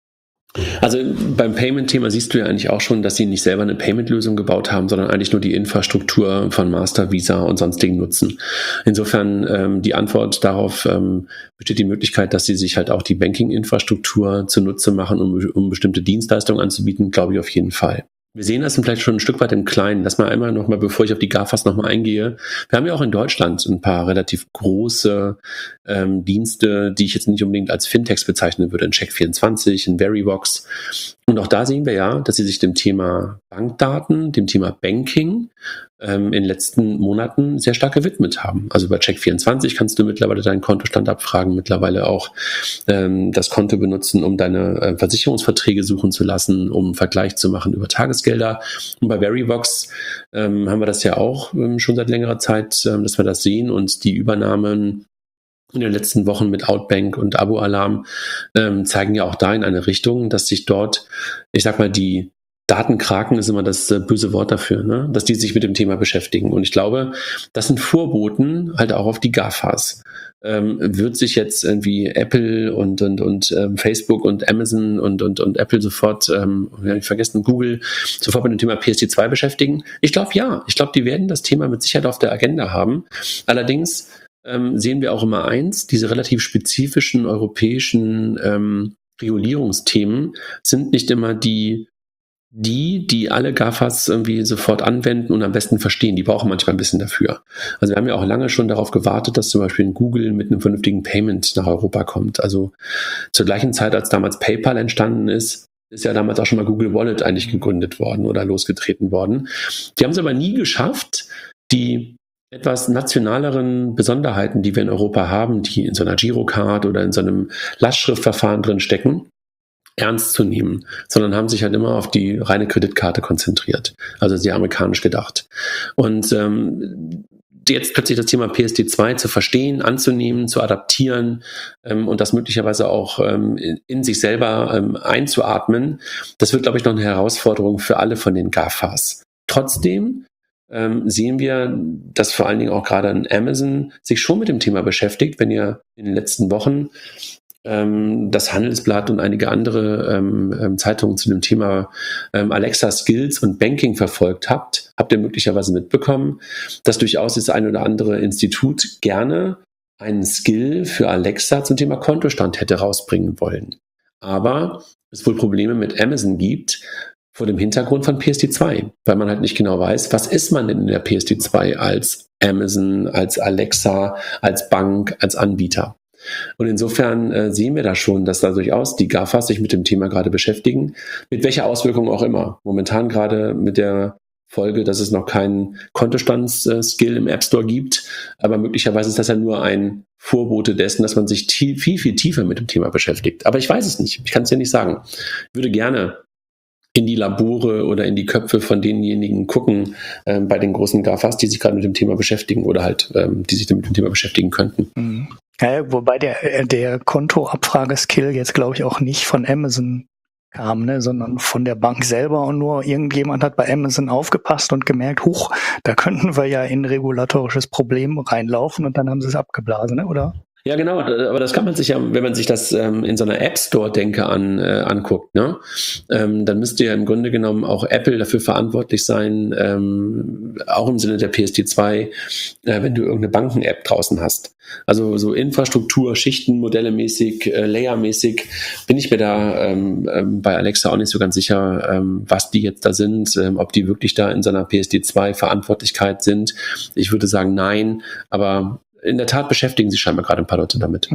Also beim Payment-Thema siehst du ja eigentlich auch schon, dass sie nicht selber eine Payment-Lösung gebaut haben, sondern eigentlich nur die Infrastruktur von Master, Visa und sonstigen nutzen. Insofern die Antwort darauf besteht die Möglichkeit, dass sie sich halt auch die Banking-Infrastruktur zunutze machen, um bestimmte Dienstleistungen anzubieten, glaube ich auf jeden Fall. Wir sehen das vielleicht schon ein Stück weit im Kleinen. Lass mal einmal nochmal, bevor ich auf die GAFAs nochmal eingehe. Wir haben ja auch in Deutschland ein paar relativ große Dienste, die ich jetzt nicht unbedingt als Fintechs bezeichnen würde. Ein Check24, ein Verivox. Und auch da sehen wir ja, dass sie sich dem Thema Bankdaten, dem Thema Banking in den letzten Monaten sehr stark gewidmet haben. Also bei Check24 kannst du mittlerweile deinen Kontostand abfragen, mittlerweile auch das Konto benutzen, um deine Versicherungsverträge suchen zu lassen, um einen Vergleich zu machen über Tagesgelder. Und bei Verivox haben wir das ja auch schon seit längerer Zeit, dass wir das sehen und die Übernahmen in den letzten Wochen mit Outbank und Abo-Alarm zeigen ja auch da in eine Richtung, dass sich dort, ich sag mal, die Datenkraken ist immer das böse Wort dafür, ne? Dass die sich mit dem Thema beschäftigen. Und ich glaube, das sind Vorboten halt auch auf die GAFAs. Wird sich jetzt irgendwie Apple und Facebook und Amazon und Apple sofort, ich vergessen, Google, sofort mit dem Thema PSD2 beschäftigen? Ich glaube, ja. Ich glaube, die werden das Thema mit Sicherheit auf der Agenda haben. Allerdings sehen wir auch immer eins, diese relativ spezifischen europäischen Regulierungsthemen sind nicht immer die alle GAFAs irgendwie sofort anwenden und am besten verstehen. Die brauchen manchmal ein bisschen dafür. Also wir haben ja auch lange schon darauf gewartet, dass zum Beispiel Google mit einem vernünftigen Payment nach Europa kommt. Also zur gleichen Zeit, als damals PayPal entstanden ist ja damals auch schon mal Google Wallet eigentlich gegründet worden oder losgetreten worden. Die haben es aber nie geschafft, die etwas nationaleren Besonderheiten, die wir in Europa haben, die in so einer Girocard oder in so einem Lastschriftverfahren drin stecken, ernst zu nehmen, sondern haben sich halt immer auf die reine Kreditkarte konzentriert, also sehr amerikanisch gedacht. Und jetzt plötzlich das Thema PSD2 zu verstehen, anzunehmen, zu adaptieren und das möglicherweise auch in sich selber einzuatmen, das wird, glaube ich, noch eine Herausforderung für alle von den GAFAs. Trotzdem sehen wir, dass vor allen Dingen auch gerade an Amazon sich schon mit dem Thema beschäftigt. Wenn ihr in den letzten Wochen das Handelsblatt und einige andere Zeitungen zu dem Thema Alexa Skills und Banking verfolgt habt ihr möglicherweise mitbekommen, dass durchaus das ein oder andere Institut gerne einen Skill für Alexa zum Thema Kontostand hätte rausbringen wollen. Aber es wohl Probleme mit Amazon gibt, vor dem Hintergrund von PSD2, weil man halt nicht genau weiß, was ist man denn in der PSD2 als Amazon, als Alexa, als Bank, als Anbieter. Und insofern sehen wir da schon, dass da durchaus die GAFAs sich mit dem Thema gerade beschäftigen, mit welcher Auswirkung auch immer. Momentan gerade mit der Folge, dass es noch keinen Kontostandsskill im App Store gibt, aber möglicherweise ist das ja nur ein Vorbote dessen, dass man sich viel, viel tiefer mit dem Thema beschäftigt. Aber ich weiß es nicht, ich kann es ja nicht sagen. Ich würde gerne in die Labore oder in die Köpfe von denjenigen gucken, bei den großen GAFAs, die sich gerade mit dem Thema beschäftigen oder halt, die sich mit dem Thema beschäftigen könnten. Mhm. Ja, wobei der Kontoabfrageskill jetzt, glaube ich, auch nicht von Amazon kam, ne, sondern von der Bank selber, und nur irgendjemand hat bei Amazon aufgepasst und gemerkt, huch, da könnten wir ja in ein regulatorisches Problem reinlaufen, und dann haben sie es abgeblasen, ne, oder? Ja, genau, aber das kann man sich ja, wenn man sich das in so einer App Store-Denke anguckt, ne, dann müsste ja im Grunde genommen auch Apple dafür verantwortlich sein, auch im Sinne der PSD2, wenn du irgendeine Banken-App draußen hast. Also so Infrastruktur, Schichtenmodelle mäßig, Layer-mäßig bin ich mir da bei Alexa auch nicht so ganz sicher, was die jetzt da sind, ob die wirklich da in so einer PSD2-Verantwortlichkeit sind. Ich würde sagen, nein, aber in der Tat beschäftigen sich scheinbar gerade ein paar Leute damit.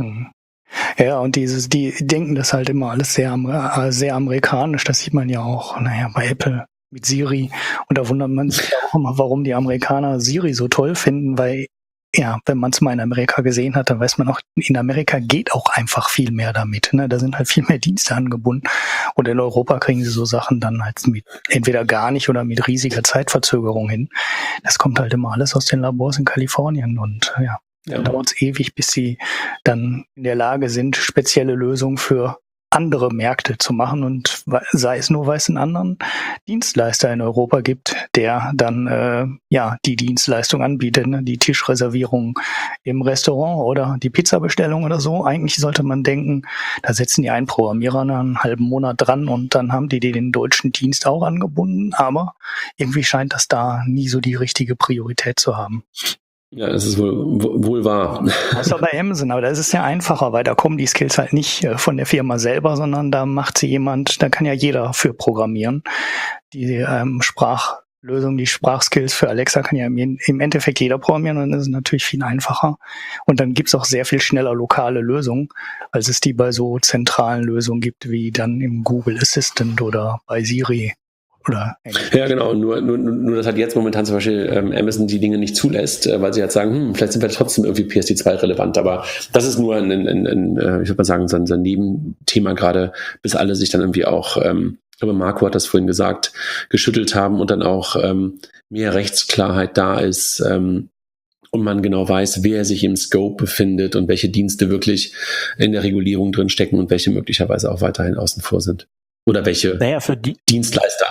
Ja, und die denken das halt immer alles sehr amerikanisch. Das sieht man ja auch, bei Apple mit Siri. Und da wundert man sich auch immer, warum die Amerikaner Siri so toll finden, weil, ja, wenn man es mal in Amerika gesehen hat, dann weiß man auch, in Amerika geht auch einfach viel mehr damit. Ne? Da sind halt viel mehr Dienste angebunden. Und in Europa kriegen sie so Sachen dann halt mit entweder gar nicht oder mit riesiger Zeitverzögerung hin. Das kommt halt immer alles aus den Labors in Kalifornien, und dann dauert es ewig, bis sie dann in der Lage sind, spezielle Lösungen für andere Märkte zu machen, und sei es nur, weil es einen anderen Dienstleister in Europa gibt, der dann die Dienstleistung anbietet, ne? Die Tischreservierung im Restaurant oder die Pizzabestellung oder so. Eigentlich sollte man denken, da setzen die einen Programmierer einen halben Monat dran und dann haben die den deutschen Dienst auch angebunden, aber irgendwie scheint das da nie so die richtige Priorität zu haben. Ja, das ist wohl wahr. Außer bei Amazon, aber da ist es ja einfacher, weil da kommen die Skills halt nicht von der Firma selber, sondern da macht sie jemand, da kann ja jeder für programmieren. Die Sprachlösung, die Sprachskills für Alexa kann ja im Endeffekt jeder programmieren, und das ist natürlich viel einfacher. Und dann gibt's auch sehr viel schneller lokale Lösungen, als es die bei so zentralen Lösungen gibt, wie dann im Google Assistant oder bei Siri. Oder ja, genau. Nur das hat jetzt momentan zum Beispiel Amazon die Dinge nicht zulässt, weil sie halt sagen, vielleicht sind wir trotzdem irgendwie PSD2 relevant. Aber das ist nur ich würde mal sagen, so ein Nebenthema gerade, bis alle sich dann irgendwie auch, ich glaube, Marco hat das vorhin gesagt, geschüttelt haben und dann auch mehr Rechtsklarheit da ist, und man genau weiß, wer sich im Scope befindet und welche Dienste wirklich in der Regulierung drin stecken und welche möglicherweise auch weiterhin außen vor sind. Oder welche für die Dienstleister.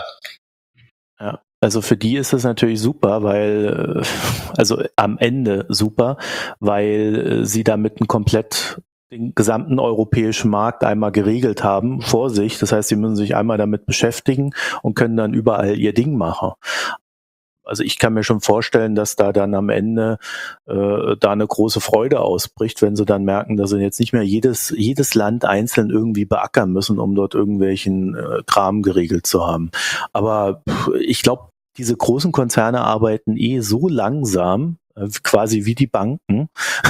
Ja, also für die ist es natürlich super, weil, also am Ende super, weil sie damit den gesamten europäischen Markt einmal geregelt haben vor sich. Das heißt, sie müssen sich einmal damit beschäftigen und können dann überall ihr Ding machen. Also ich kann mir schon vorstellen, dass da dann am Ende da eine große Freude ausbricht, wenn sie dann merken, dass sie jetzt nicht mehr jedes Land einzeln irgendwie beackern müssen, um dort irgendwelchen Kram geregelt zu haben. Aber ich glaube, diese großen Konzerne arbeiten so langsam, quasi wie die Banken.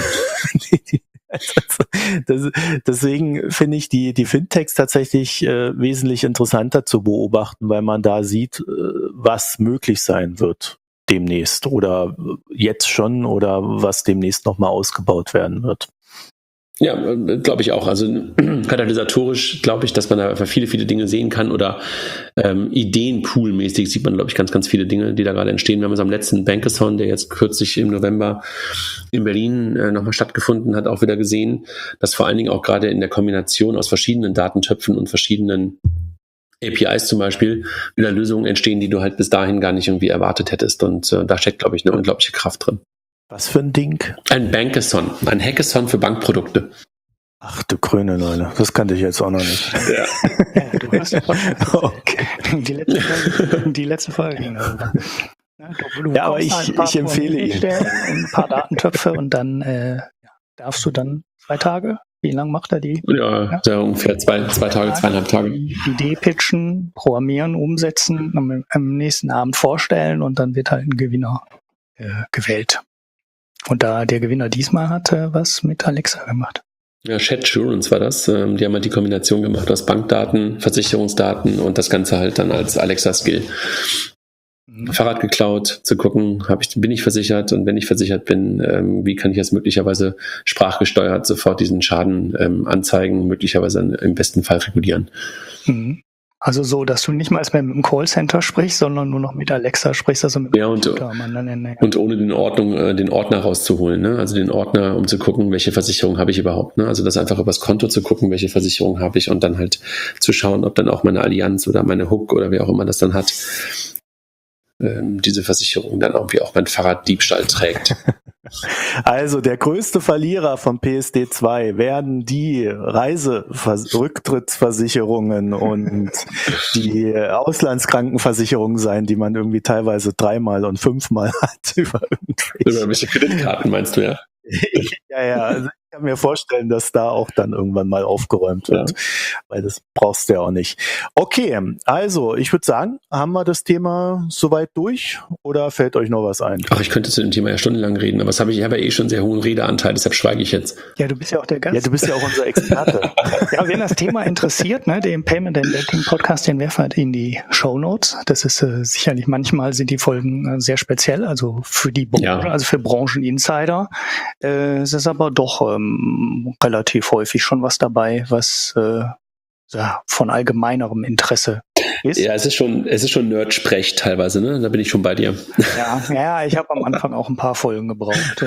Deswegen finde ich die Fintechs tatsächlich wesentlich interessanter zu beobachten, weil man da sieht, was möglich sein wird demnächst oder jetzt schon oder was demnächst nochmal ausgebaut werden wird. Ja, glaube ich auch. Also katalysatorisch glaube ich, dass man da einfach viele Dinge sehen kann oder Ideenpool-mäßig sieht man, glaube ich, ganz viele Dinge, die da gerade entstehen. Wir haben es am letzten Bankathon, der jetzt kürzlich im November in Berlin nochmal stattgefunden hat, auch wieder gesehen, dass vor allen Dingen auch gerade in der Kombination aus verschiedenen Datentöpfen und verschiedenen APIs zum Beispiel wieder Lösungen entstehen, die du halt bis dahin gar nicht irgendwie erwartet hättest. Und da steckt, glaube ich, eine unglaubliche Kraft drin. Was für ein Ding? Ein Bankathon, ein Hackathon für Bankprodukte. Ach du grüne Neune, das kannte ich jetzt auch noch nicht. Ja, du hast ja okay. Die letzte Folge. Ja, aber ich empfehle ihn. Ein paar Datentöpfe und dann darfst du dann 2 Tage. Wie lange macht er die? Ja, ungefähr 2 Tage, 2,5 Tage. Idee pitchen, programmieren, umsetzen, am nächsten Abend vorstellen und dann wird halt ein Gewinner gewählt. Und da der Gewinner diesmal hat was mit Alexa gemacht. Ja, Chatsurance war das. Die haben halt die Kombination gemacht aus Bankdaten, Versicherungsdaten und das Ganze halt dann als Alexa-Skill. Fahrrad geklaut, zu gucken, bin ich versichert, und wenn ich versichert bin, wie kann ich jetzt möglicherweise sprachgesteuert sofort diesen Schaden anzeigen, möglicherweise im besten Fall regulieren. Also so, dass du nicht mal mehr mit dem Callcenter sprichst, sondern nur noch mit Alexa sprichst, also mit dem Computer. Und ohne den Ordner rauszuholen, ne? Also den Ordner, um zu gucken, welche Versicherung habe ich überhaupt, ne? Also das einfach übers Konto zu gucken, welche Versicherung habe ich, und dann halt zu schauen, ob dann auch meine Allianz oder meine Hook oder wer auch immer das dann hat, diese Versicherung dann irgendwie auch mein Fahrraddiebstahl trägt. Also der größte Verlierer von PSD2 werden die Rücktrittsversicherungen und die Auslandskrankenversicherungen sein, die man irgendwie teilweise 3-mal und 5-mal hat über irgendwelche Kreditkarten, meinst du, ja? Ja, also ich kann mir vorstellen, dass da auch dann irgendwann mal aufgeräumt wird, weil das brauchst du ja auch nicht. Okay, also ich würde sagen, haben wir das Thema soweit durch, oder fällt euch noch was ein? Ach, ich könnte zu dem Thema ja stundenlang reden, aber ich habe ja eh schon sehr hohen Redeanteil, deshalb schweige ich jetzt. Ja, du bist ja auch der Gast. Ja, du bist ja auch unser Experte. Ja, wenn das Thema interessiert, ne, den Payment and Banking Podcast, den werfen wir in die Shownotes. Das ist sicherlich, manchmal sind die Folgen sehr speziell, also für die Branche, also für Brancheninsider. Es ist aber doch relativ häufig schon was dabei, was von allgemeinerem Interesse ist. Ja, es ist schon Nerd-Sprech teilweise, ne? Da bin ich schon bei dir. Ja, ich habe am Anfang auch ein paar Folgen gebraucht.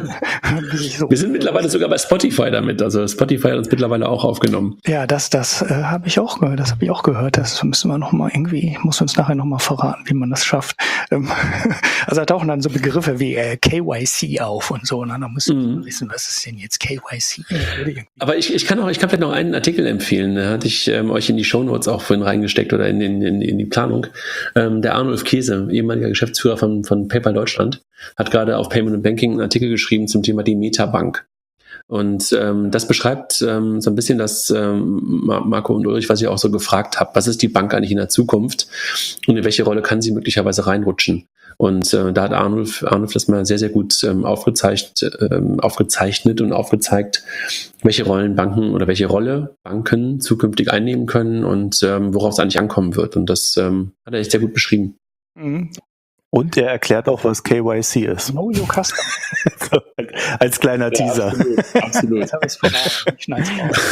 Wir sind mittlerweile sogar bei Spotify damit. Also Spotify hat uns mittlerweile auch aufgenommen. Ja, das habe ich auch gehört. Das müssen wir nochmal irgendwie, muss uns nachher nochmal verraten, wie man das schafft. Also da tauchen dann so Begriffe wie KYC auf und so. Und dann müssen wir wissen, was ist denn jetzt KYC? Aber ich kann vielleicht noch einen Artikel empfehlen. Da hatte ich euch in die Shownotes auch vorhin reingesteckt oder in die Planung. Der Arnulf Käse, ehemaliger Geschäftsführer von PayPal Deutschland, hat gerade auf Payment and Banking einen Artikel geschrieben zum Thema die Metabank. Und das beschreibt so ein bisschen das, Marco und Ulrich, was ich auch so gefragt habe. Was ist die Bank eigentlich in der Zukunft und in welche Rolle kann sie möglicherweise reinrutschen? Und da hat Arnulf das mal sehr, sehr gut aufgezeichnet und aufgezeigt, welche Rolle Banken zukünftig einnehmen können und worauf es eigentlich ankommen wird. Und das hat er echt sehr gut beschrieben. Und er erklärt auch, was KYC ist. Know Your Customer. Als kleiner Teaser. Absolut. Jetzt habe ich es verraten. Ich schneide es raus.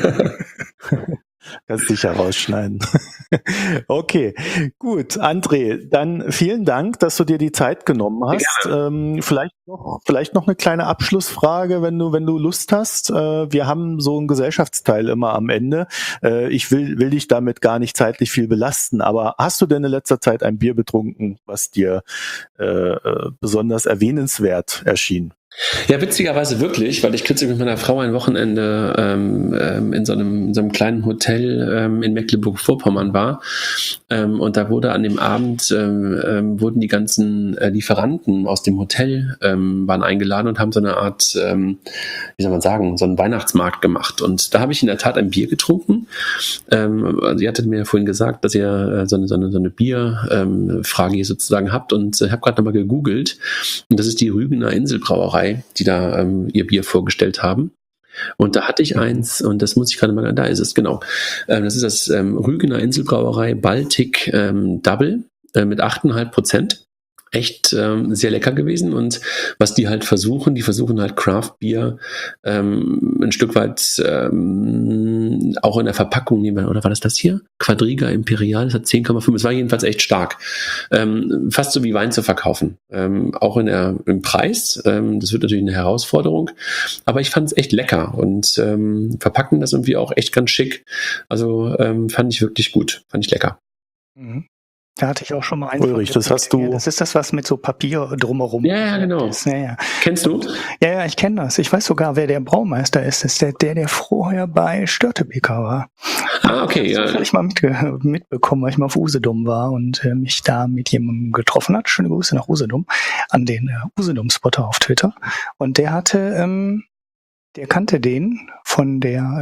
Kannst sicher rausschneiden. Okay, gut. André, dann vielen Dank, dass du dir die Zeit genommen hast. Vielleicht noch eine kleine Abschlussfrage, wenn du Lust hast. Wir haben so einen Gesellschaftsteil immer am Ende. Ich will dich damit gar nicht zeitlich viel belasten, aber hast du denn in letzter Zeit ein Bier getrunken, was dir besonders erwähnenswert erschien? Ja, witzigerweise wirklich, weil ich kürzlich mit meiner Frau ein Wochenende in so einem kleinen Hotel in Mecklenburg-Vorpommern war. Und da wurde an dem Abend wurden die ganzen Lieferanten aus dem Hotel waren eingeladen und haben so eine Art, wie soll man sagen, so einen Weihnachtsmarkt gemacht. Und da habe ich in der Tat ein Bier getrunken. Also ihr hattet mir ja vorhin gesagt, dass ihr so eine Bierfrage hier sozusagen habt. Und ich habe gerade nochmal gegoogelt. Und das ist die Rügener Inselbrauerei, die da ihr Bier vorgestellt haben. Und da hatte ich eins, und das muss ich gerade mal, da ist es, genau. Das ist das Rügener Inselbrauerei Baltic Double mit 8,5%. Echt sehr lecker gewesen. Und was die halt versuchen, halt Craft Beer ein Stück weit auch in der Verpackung nehmen, oder war das hier? Quadriga Imperial, das hat 10,5, es war jedenfalls echt stark. Fast so wie Wein zu verkaufen. Auch im Preis, das wird natürlich eine Herausforderung, aber ich fand es echt lecker und verpacken das irgendwie auch echt ganz schick. Also fand ich wirklich gut, fand ich lecker. Mhm. Da hatte ich auch schon mal eins. Ulrich, das hast du. Das ist das, was mit so Papier drumherum. Ja, genau. ist. Ja. Kennst du? Ja, ich kenne das. Ich weiß sogar, wer der Braumeister ist. Das ist der vorher bei Störtebeker war. Ah, okay. Das habe ich mal mitbekommen, weil ich mal auf Usedom war und mich da mit jemandem getroffen hat. Schöne Grüße nach Usedom an den Usedom-Spotter auf Twitter. Und der hatte, der kannte den von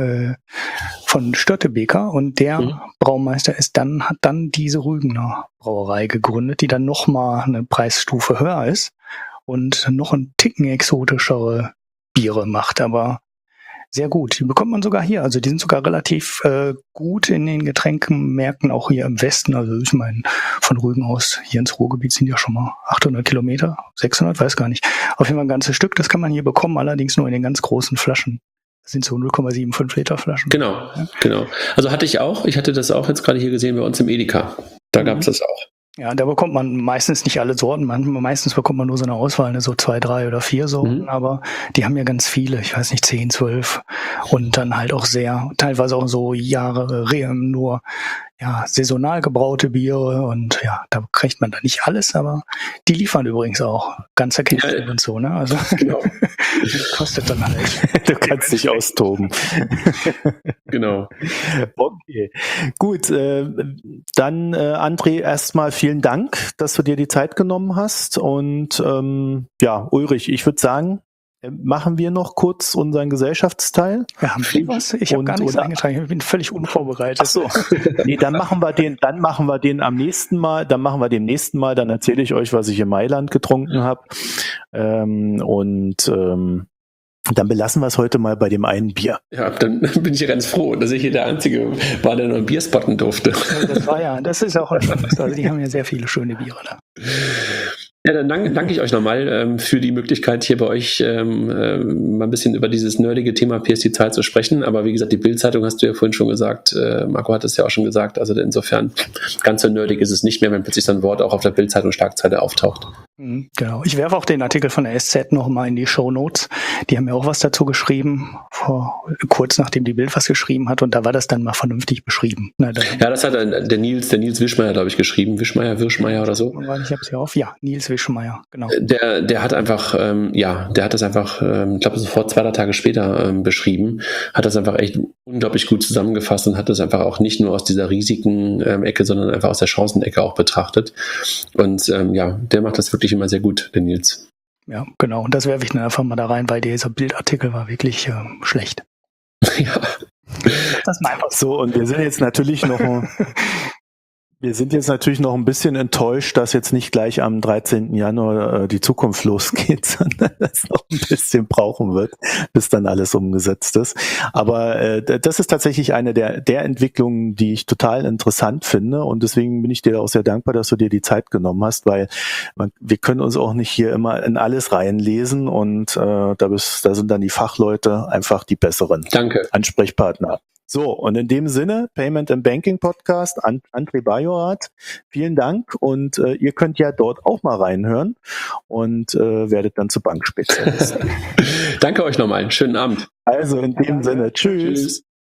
Störtebeker und der Braumeister hat dann diese Rügener Brauerei gegründet, die dann nochmal eine Preisstufe höher ist. und noch ein Ticken exotischere Biere macht, aber sehr gut. Die bekommt man sogar hier. Also die sind sogar relativ gut in den Getränkenmärkten, auch hier im Westen. Also ich meine, von Rügen aus hier ins Ruhrgebiet sind ja schon mal 800 Kilometer, 600, weiß gar nicht. Auf jeden Fall ein ganzes Stück, das kann man hier bekommen, allerdings nur in den ganz großen Flaschen. Das sind so 0,75 Liter Flaschen. Genau, genau. Also hatte ich auch. Ich hatte das auch jetzt gerade hier gesehen bei uns im Edeka. Da gab es das auch. Ja, da bekommt man meistens nicht alle Sorten. Meistens bekommt man nur so eine Auswahl, ne, so 2, 3 oder 4 Sorten. Aber die haben ja ganz viele. Ich weiß nicht, 10, 12. Und dann halt auch teilweise auch so nur saisonal gebraute Biere. Und ja, da kriegt man da nicht alles, aber die liefern übrigens auch ganze Kisten und so, ne? Also genau. Das kostet dann halt. Du kannst dich austoben. Genau. Okay, gut. Dann, André, erstmal vielen Dank, dass du dir die Zeit genommen hast. Und Ulrich, ich würde sagen, machen wir noch kurz unseren Gesellschaftsteil. Ja, haben wir was? Ich habe gar nichts eingetragen. Ich bin völlig unvorbereitet. Ach so. Nee, dann machen wir den am nächsten Mal. Dann machen wir den nächsten Mal. Dann erzähle ich euch, was ich in Mailand getrunken habe. Dann belassen wir es heute mal bei dem einen Bier. Ja, dann bin ich ja ganz froh, dass ich hier der Einzige war, der noch ein Bier spotten durfte. Das ist auch ein Schönes. Also die haben ja sehr viele schöne Biere da. Ja, dann danke ich euch nochmal für die Möglichkeit, hier bei euch mal ein bisschen über dieses nerdige Thema PSD2 zu sprechen. Aber wie gesagt, die Bild-Zeitung hast du ja vorhin schon gesagt. Marco hat es ja auch schon gesagt. Also insofern, ganz so nerdig ist es nicht mehr, wenn plötzlich so ein Wort auch auf der Bild-Zeitung Schlagzeile auftaucht. Genau. Ich werfe auch den Artikel von der SZ noch mal in die Shownotes. Die haben ja auch was dazu geschrieben, kurz nachdem die Bild was geschrieben hat. Und da war das dann mal vernünftig beschrieben. Ja, das hat der Nils Wischmeier, glaube ich, geschrieben. Wirschmeier oder so. Ich habe es hier auf. Ja, Nils Wischmeier, genau. Der hat einfach, der hat das einfach, ich glaube, sofort 2 Tage später beschrieben, hat das einfach echt unglaublich gut zusammengefasst und hat das einfach auch nicht nur aus dieser Risiken-Ecke, sondern einfach aus der Chancenecke auch betrachtet. Und der macht das wirklich immer sehr gut, der Nils. Ja, genau. Und das werfe ich dann einfach mal da rein, weil dieser Bildartikel war wirklich schlecht. Ja. Das ist mal einfach so. Und wir sind jetzt natürlich noch ein bisschen enttäuscht, dass jetzt nicht gleich am 13. Januar die Zukunft losgeht, sondern das noch ein bisschen brauchen wird, bis dann alles umgesetzt ist. Aber das ist tatsächlich eine der Entwicklungen, die ich total interessant finde. Und deswegen bin ich dir auch sehr dankbar, dass du dir die Zeit genommen hast, weil wir können uns auch nicht hier immer in alles reinlesen. Und da sind dann die Fachleute einfach die besseren Ansprechpartner. So, und in dem Sinne, Payment and Banking Podcast, André Bajorat, vielen Dank und ihr könnt ja dort auch mal reinhören und werdet dann zu Bankspezialisten. Danke euch nochmal, einen schönen Abend. Also in dem Sinne, tschüss.